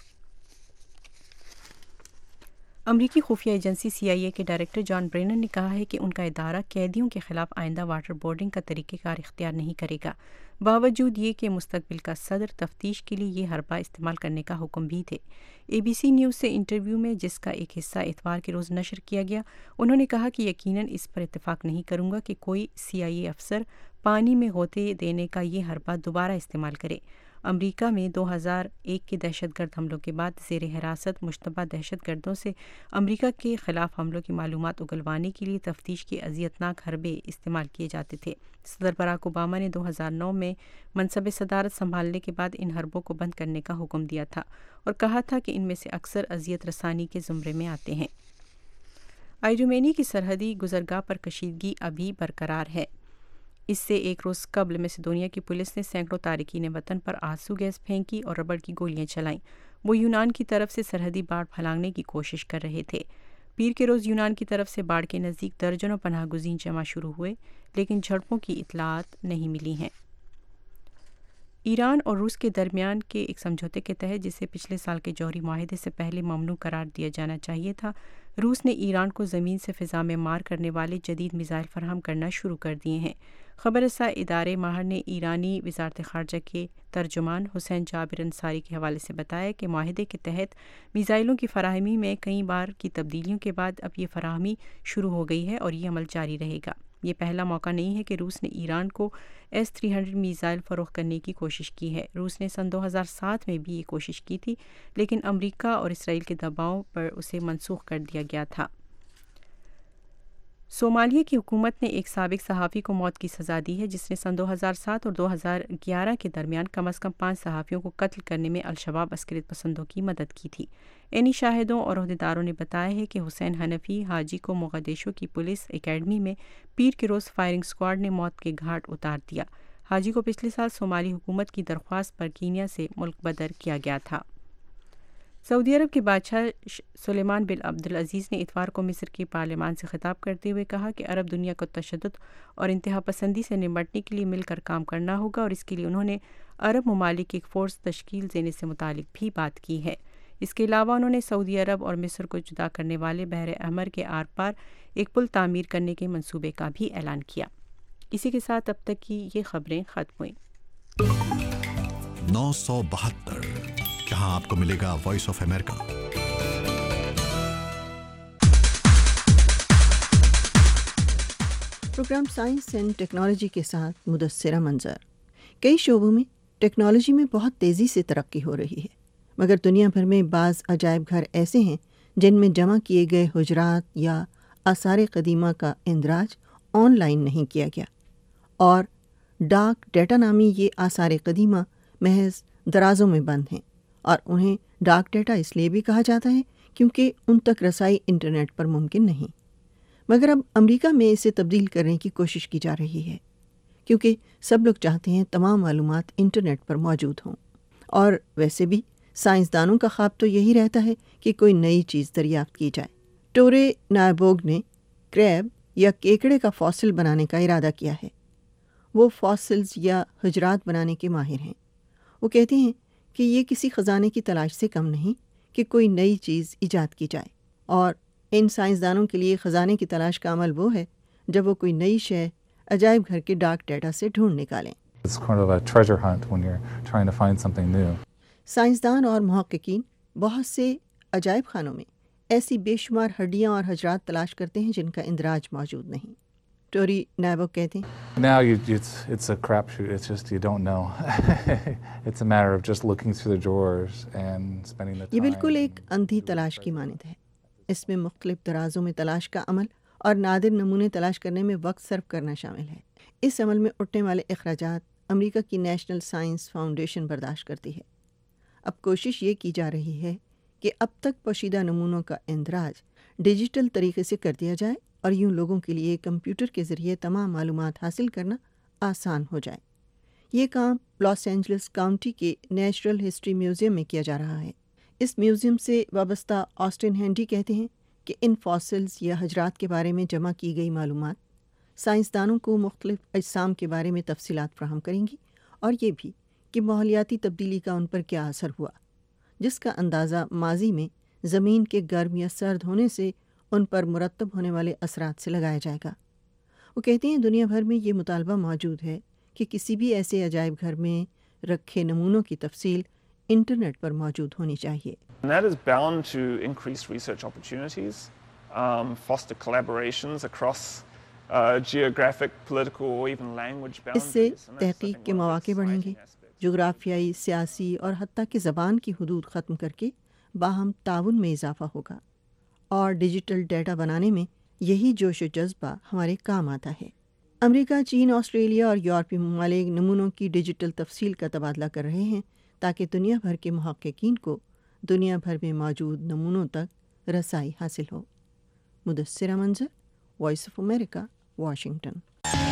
अमरीकी खुफिया एजेंसी सी आई ए के डायरेक्टर जॉन ब्रेनन ने कहा है कि उनका इदारा कैदियों के खिलाफ आइंदा वाटर बोर्डिंग का तरीक़ेकार इख्तियार नहीं करेगा, बावजूद ये कि मुस्तकबिल का सदर तफ्तीश के लिए ये हरबा इस्तेमाल करने का हुक्म भी थे। ए बी सी न्यूज़ से इंटरव्यू में जिसका एक हिस्सा इतवार के रोज़ नशर किया गया, उन्होंने कहा कि यकीनन इस पर इत्तेफाक नहीं करूँगा कि कोई सी आई ए अफसर पानी में गोते देने का ये हरबा दोबारा इस्तेमाल करे। अमरीका में दो हज़ार एक के दहशतगर्द हमलों के बाद ज़ेर हिरासत मुश्तबा दहशतगर्दों से अमरीका के ख़िलाफ़ हमलों की मालूमात उगलवाने के लिए तफ्तीश के अज़ियतनाक हरबे इस्तेमाल किए जाते थे। सदर बराक ओबामा ने दो हज़ार नौ में मनसब सदारत संभालने के बाद इन हरबों को बंद करने का हुक्म दिया था और कहा था कि इनमें से अक्सर अज़ियत रसानी के ज़ुमरे में आते हैं। आयरमेनी की सरहदी गुजरगाह पर कशीदगी अभी बरकरार है। इससे एक रोज़ कबल मैसेडोनिया की पुलिस ने सैकड़ों तारकीन वतन पर आंसू गैस फेंकी और रबड़ की गोलियां चलाईं। वो यूनान की तरफ से सरहदी बाढ़ फैलाने की कोशिश कर रहे थे। पीर के रोज़ यूनान की तरफ से बाढ़ के नज़दीक दर्जनों पनाह गुज़ीन जमा शुरू हुए, लेकिन झड़पों की इतलात नहीं मिली हैं। ईरान और रूस के दरमियान के एक समझौते के तहत जिसे पिछले साल के जौहरी माहिदे से पहले ममनू करार दिया जाना चाहिए था, रूस ने ईरान को ज़मीन से फ़िज़ा में मार करने वाले जदीद मिसाइल फराहम करना शुरू कर दिए हैं। खबर रसा इदारे माहर ने ईरानी वज़ारत ख़ारजा के तर्जुमान हुसैन जाबिर अंसारी के हवाले से बताया कि माहिदे के तहत मिसाइलों की फराहमी में कई बार की तब्दीलियों के बाद अब ये फराहमी शुरू हो गई है और ये अमल जारी रहेगा। ये पहला मौका नहीं है कि रूस ने ईरान को एस थ्री हंड्रेड मिसाइल फ़रोख्त करने की कोशिश की है। रूस ने सन दो हज़ार सात में भी ये कोशिश की थी, लेकिन अमरीका और इसराइल के दबाव पर उसे मनसूख कर दिया गया था। सोमालिया की हुकूमत ने एक साबिक सहाफ़ी को मौत की सज़ा दी है जिसने सन दो हज़ार सात और दो हज़ार ग्यारह के दरमियान कम अज़ कम पाँच सहाफ़ियों को कत्ल करने में अल-शबाब अस्करियत पसंदों की मदद की थी। इन्हीं शाहिदों और अहदेदारों ने बताया है कि हुसैन हनफी हाजी को मोगादिशु की पुलिस एकेडमी में पीर के रोज़ फायरिंग स्क्वाड ने मौत के घाट उतार दिया। हाजी को पिछले साल सोमाली हुकूमत की दरख्वास्त पर कीनिया से मुल्क बदर किया गया था। सऊदी अरब के बादशाह सुलेमान बिन अब्दुल अज़ीज़ ने इतवार को मिस्र की पार्लियामान से खिताब करते हुए कहा कि अरब दुनिया को तशद्दुद और इंतहा पसंदी से निपटने के लिए मिलकर काम करना होगा और इसके लिए उन्होंने अरब ममालिक की एक फ़ोर्स तश्कील देने से मुतालिक भी बात की है। इसके अलावा उन्होंने सऊदी अरब और मिस्र को जुदा करने वाले बहर अहमर के आर पार एक पुल तामीर करने के मंसूबे का भी ऐलान किया। इसी के साथ अब तक की ये खबरें ख़त्म हुई। नौ सौ बहत्तर जहां आपको मिलेगा Voice of America. Programme science and technology के साथ मुदस्सिरा मंजर। कई शोबों में टेक्नोलॉजी में बहुत तेज़ी से तरक्की हो रही है, मगर दुनिया भर में बाज़ अजायब घर ऐसे हैं जिनमें जमा किए गए हुजरात या आसार कदीमा का इंदराज ऑनलाइन नहीं किया गया और डाक डेटा नामी ये आसार कदीमा महज दराजों में बंद हैं और उन्हें डाक डेटा इसलिए भी कहा जाता है क्योंकि उन तक रसाई इंटरनेट पर मुमकिन नहीं। मगर अब अमेरिका में इसे तब्दील करने की कोशिश की जा रही है क्योंकि सब लोग चाहते हैं तमाम मालूमात इंटरनेट पर मौजूद हों। और वैसे भी साइंसदानों का ख्वाब तो यही रहता है कि कोई नई चीज़ दरियाफ्त की जाए। टोरे नायबोग ने क्रैब या केकड़े का फॉसिल बनाने का इरादा किया है। वो फॉसिल्स या हुजरात बनाने के माहिर हैं। वो कहते हैं कि ये किसी ख़जाने की तलाश से कम नहीं कि कोई नई चीज़ ईजाद की जाए, और इन साइंसदानों के लिए ख़जाने की तलाश का अमल वो है जब वो कोई नई शय अजायब घर के डाक डेटा से ढूंढ निकालें। It's kind of a treasure hunt when you're trying to find something new. साइंसदान और मुहक्किकीन बहुत से अजायब खानों में ऐसी बेशुमार हड्डियाँ और हजरात तलाश करते हैं जिनका इंदराज मौजूद नहीं। टोरी नायबोग कहते हैं Now you, it's, it's a crapshoot. It's just you don't know. It's a matter of just looking through the drawers and spending the time. ये बिल्कुल एक अंधी तलाश की मानद है। اس میں مختلف درازوں میں تلاش کا عمل اور نادر نمونے تلاش کرنے میں وقت صرف کرنا شامل ہے۔ اس عمل میں اٹھنے والے اخراجات امریکہ کی نیشنل سائنس فاؤنڈیشن برداشت کرتی ہے۔ اب کوشش یہ کی جا رہی ہے کہ اب تک پوشیدہ نمونوں کا اندراج ڈیجیٹل طریقے سے کر دیا جائے اور یوں لوگوں کے لیے کمپیوٹر کے ذریعے تمام معلومات حاصل کرنا آسان ہو جائے۔ یہ کام لاس اینجلس کاؤنٹی کے نیچرل ہسٹری میوزیم میں کیا جا رہا ہے۔ اس میوزیم سے وابستہ آسٹن ہینڈی کہتے ہیں کہ ان فاسلز یا حجرات کے بارے میں جمع کی گئی معلومات سائنسدانوں کو مختلف اجسام کے بارے میں تفصیلات فراہم کریں گی، اور یہ بھی کہ ماحولیاتی تبدیلی کا ان پر کیا اثر ہوا، جس کا اندازہ ماضی میں زمین کے گرم یا سرد ہونے سے ان پر مرتب ہونے والے اثرات سے لگایا جائے گا۔ وہ کہتے ہیں دنیا بھر میں یہ مطالبہ موجود ہے کہ کسی بھی ایسے عجائب گھر میں رکھے نمونوں کی تفصیل انٹرنیٹ پر موجود ہونی چاہیے۔ And that is bound to increase research opportunities, um, foster collaborations across uh, geographic, political, or even language boundaries. اس سے تحقیق کے مواقع بڑھیں گے، جغرافیائی، سیاسی اور حتیٰ کہ زبان کی حدود ختم کر کے باہم تعاون میں اضافہ ہوگا، اور ڈیجیٹل ڈیٹا بنانے میں یہی جوش و جذبہ ہمارے کام آتا ہے۔ امریکہ، چین، آسٹریلیا اور یورپی ممالک نمونوں کی ڈیجیٹل تفصیل کا تبادلہ کر رہے ہیں تاکہ دنیا بھر کے محققین کو دنیا بھر میں موجود نمونوں تک رسائی حاصل ہو۔ Mudassira Manzar, voice of America, Washington.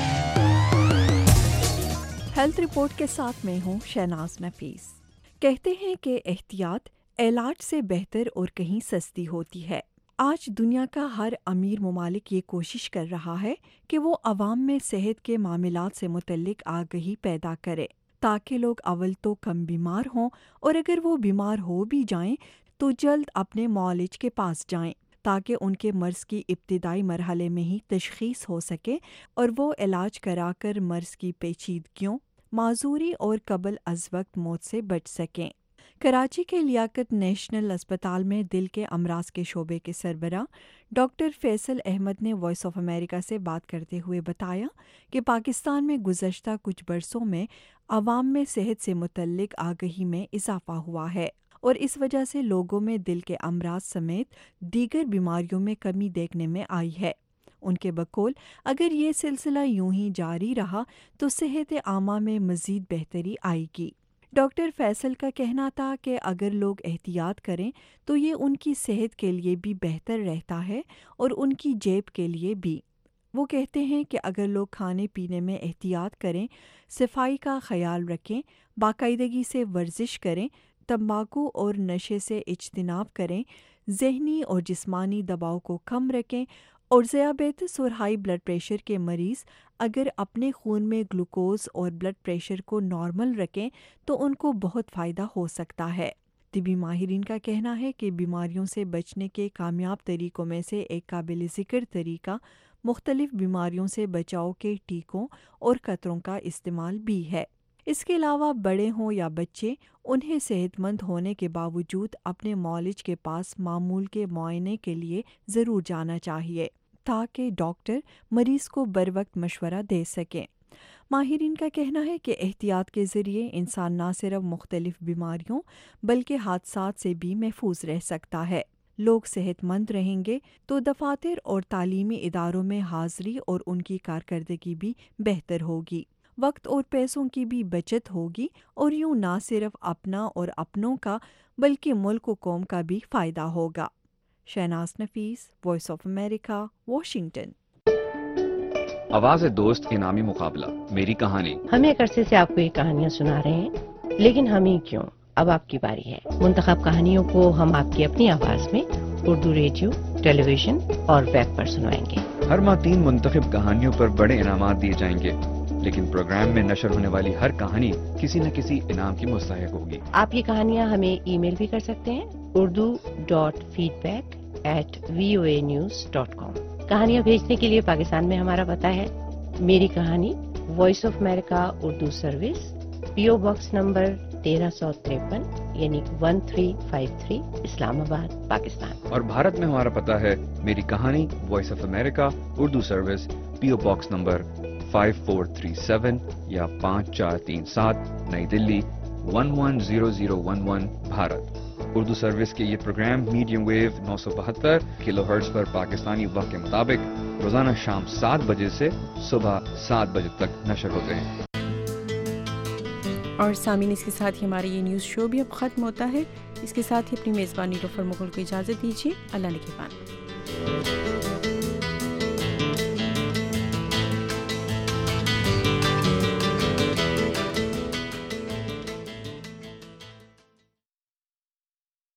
Health report کے ساتھ میں ہوں شہناز نفیس۔ کہتے ہیں کہ احتیاط علاج سے بہتر اور کہیں سستی ہوتی ہے۔ آج دنیا کا ہر امیر ممالک یہ کوشش کر رہا ہے کہ وہ عوام میں صحت کے معاملات سے متعلق آگہی پیدا کرے تاکہ لوگ اول تو کم بیمار ہوں، اور اگر وہ بیمار ہو بھی جائیں تو جلد اپنے معالج کے پاس جائیں تاکہ ان کے مرض کی ابتدائی مرحلے میں ہی تشخیص ہو سکے اور وہ علاج کرا کر مرض کی پیچیدگیوں، معذوری اور قبل از وقت موت سے بچ سکیں۔ کراچی کے لیاقت نیشنل اسپتال میں دل کے امراض کے شعبے کے سربراہ ڈاکٹر فیصل احمد نے وائس آف امریکہ سے بات کرتے ہوئے بتایا کہ پاکستان میں گزشتہ کچھ برسوں میں عوام میں صحت سے متعلق آگہی میں اضافہ ہوا ہے، اور اس وجہ سے لوگوں میں دل کے امراض سمیت دیگر بیماریوں میں کمی دیکھنے میں آئی ہے۔ ان کے بقول اگر یہ سلسلہ یوں ہی جاری رہا تو صحت عامہ میں مزید بہتری آئے گی۔ ڈاکٹر فیصل کا کہنا تھا کہ اگر لوگ احتیاط کریں تو یہ ان کی صحت کے لیے بھی بہتر رہتا ہے اور ان کی جیب کے لیے بھی۔ وہ کہتے ہیں کہ اگر لوگ کھانے پینے میں احتیاط کریں، صفائی کا خیال رکھیں، باقاعدگی سے ورزش کریں، تمباکو اور نشے سے اجتناب کریں، ذہنی اور جسمانی دباؤ کو کم رکھیں، اور ذیابیطس اور ہائی بلڈ پریشر کے مریض اگر اپنے خون میں گلوکوز اور بلڈ پریشر کو نارمل رکھیں تو ان کو بہت فائدہ ہو سکتا ہے۔ طبی ماہرین کا کہنا ہے کہ بیماریوں سے بچنے کے کامیاب طریقوں میں سے ایک قابل ذکر طریقہ مختلف بیماریوں سے بچاؤ کے ٹیکوں اور قطروں کا استعمال بھی ہے۔ اس کے علاوہ بڑے ہوں یا بچے، انہیں صحت مند ہونے کے باوجود اپنے معالج کے پاس معمول کے معائنے کے لیے ضرور جانا چاہیے تاکہ ڈاکٹر مریض کو بروقت مشورہ دے سکیں۔ ماہرین کا کہنا ہے کہ احتیاط کے ذریعے انسان نہ صرف مختلف بیماریوں بلکہ حادثات سے بھی محفوظ رہ سکتا ہے۔ لوگ صحت مند رہیں گے تو دفاتر اور تعلیمی اداروں میں حاضری اور ان کی کارکردگی بھی بہتر ہوگی، وقت اور پیسوں کی بھی بچت ہوگی، اور یوں نہ صرف اپنا اور اپنوں کا بلکہ ملک و قوم کا بھی فائدہ ہوگا۔ Shahnaz Nafees, voice of America, Washington. آواز دوست انعامی مقابلہ، میری کہانی۔ ہم ایک عرصے سے آپ کو یہ کہانیاں سنا رہے ہیں، لیکن ہم ہی کیوں، اب آپ کی باری ہے۔ منتخب کہانیوں کو ہم آپ کی اپنی آواز میں اردو ریڈیو، ٹیلی ویژن اور ویب پر سنوائیں گے۔ ہر ماہ تین منتخب کہانیوں پر بڑے انعامات دیے جائیں گے، لیکن پروگرام میں نشر ہونے والی ہر کہانی کسی نہ کسی انعام کی مستحق ہوگی۔ آپ یہ کہانیاں ہمیں ای میل بھی کر سکتے ہیں، Urdu dot feedback at V O A news dot com. کہانیاں بھیجنے کے لیے پاکستان میں ہمارا پتہ ہے میری کہانی، voice of America Urdu service, P O box number تیرہ سو تریپن یعنی one three five three, Islamabad, Pakistan. اور بھارت میں ہمارا پتہ ہے میری کہانی، voice of America Urdu service, P O box number five four three seven یا پانچ چار تین سات، Nai Dilli one one zero zero one one, Bharat. Urdu service کے یہ پروگرام میڈیم ویو نو سو بہتر کلو ہرٹز پر پاکستانی وقت کے مطابق روزانہ شام سات بجے سے صبح سات بجے تک نشر ہوتے ہیں۔ اور سامعین، اس کے ساتھ ہی ہمارا یہ نیوز شو بھی اب ختم ہوتا ہے۔ اس کے ساتھ ہی اپنی میزبان نیلوفر مغل کو اجازت دیجیے۔ اللہ نگہبان۔